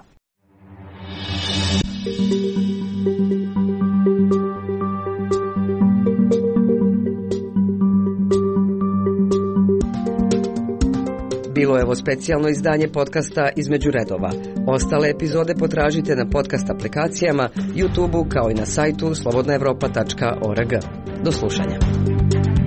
Speaker 18: Bilo je ovo specijalno izdanje podcasta Između redova. Ostale epizode potražite na podcast aplikacijama, YouTube-u kao i na sajtu slobodna evropa tačka org. Do slušanja.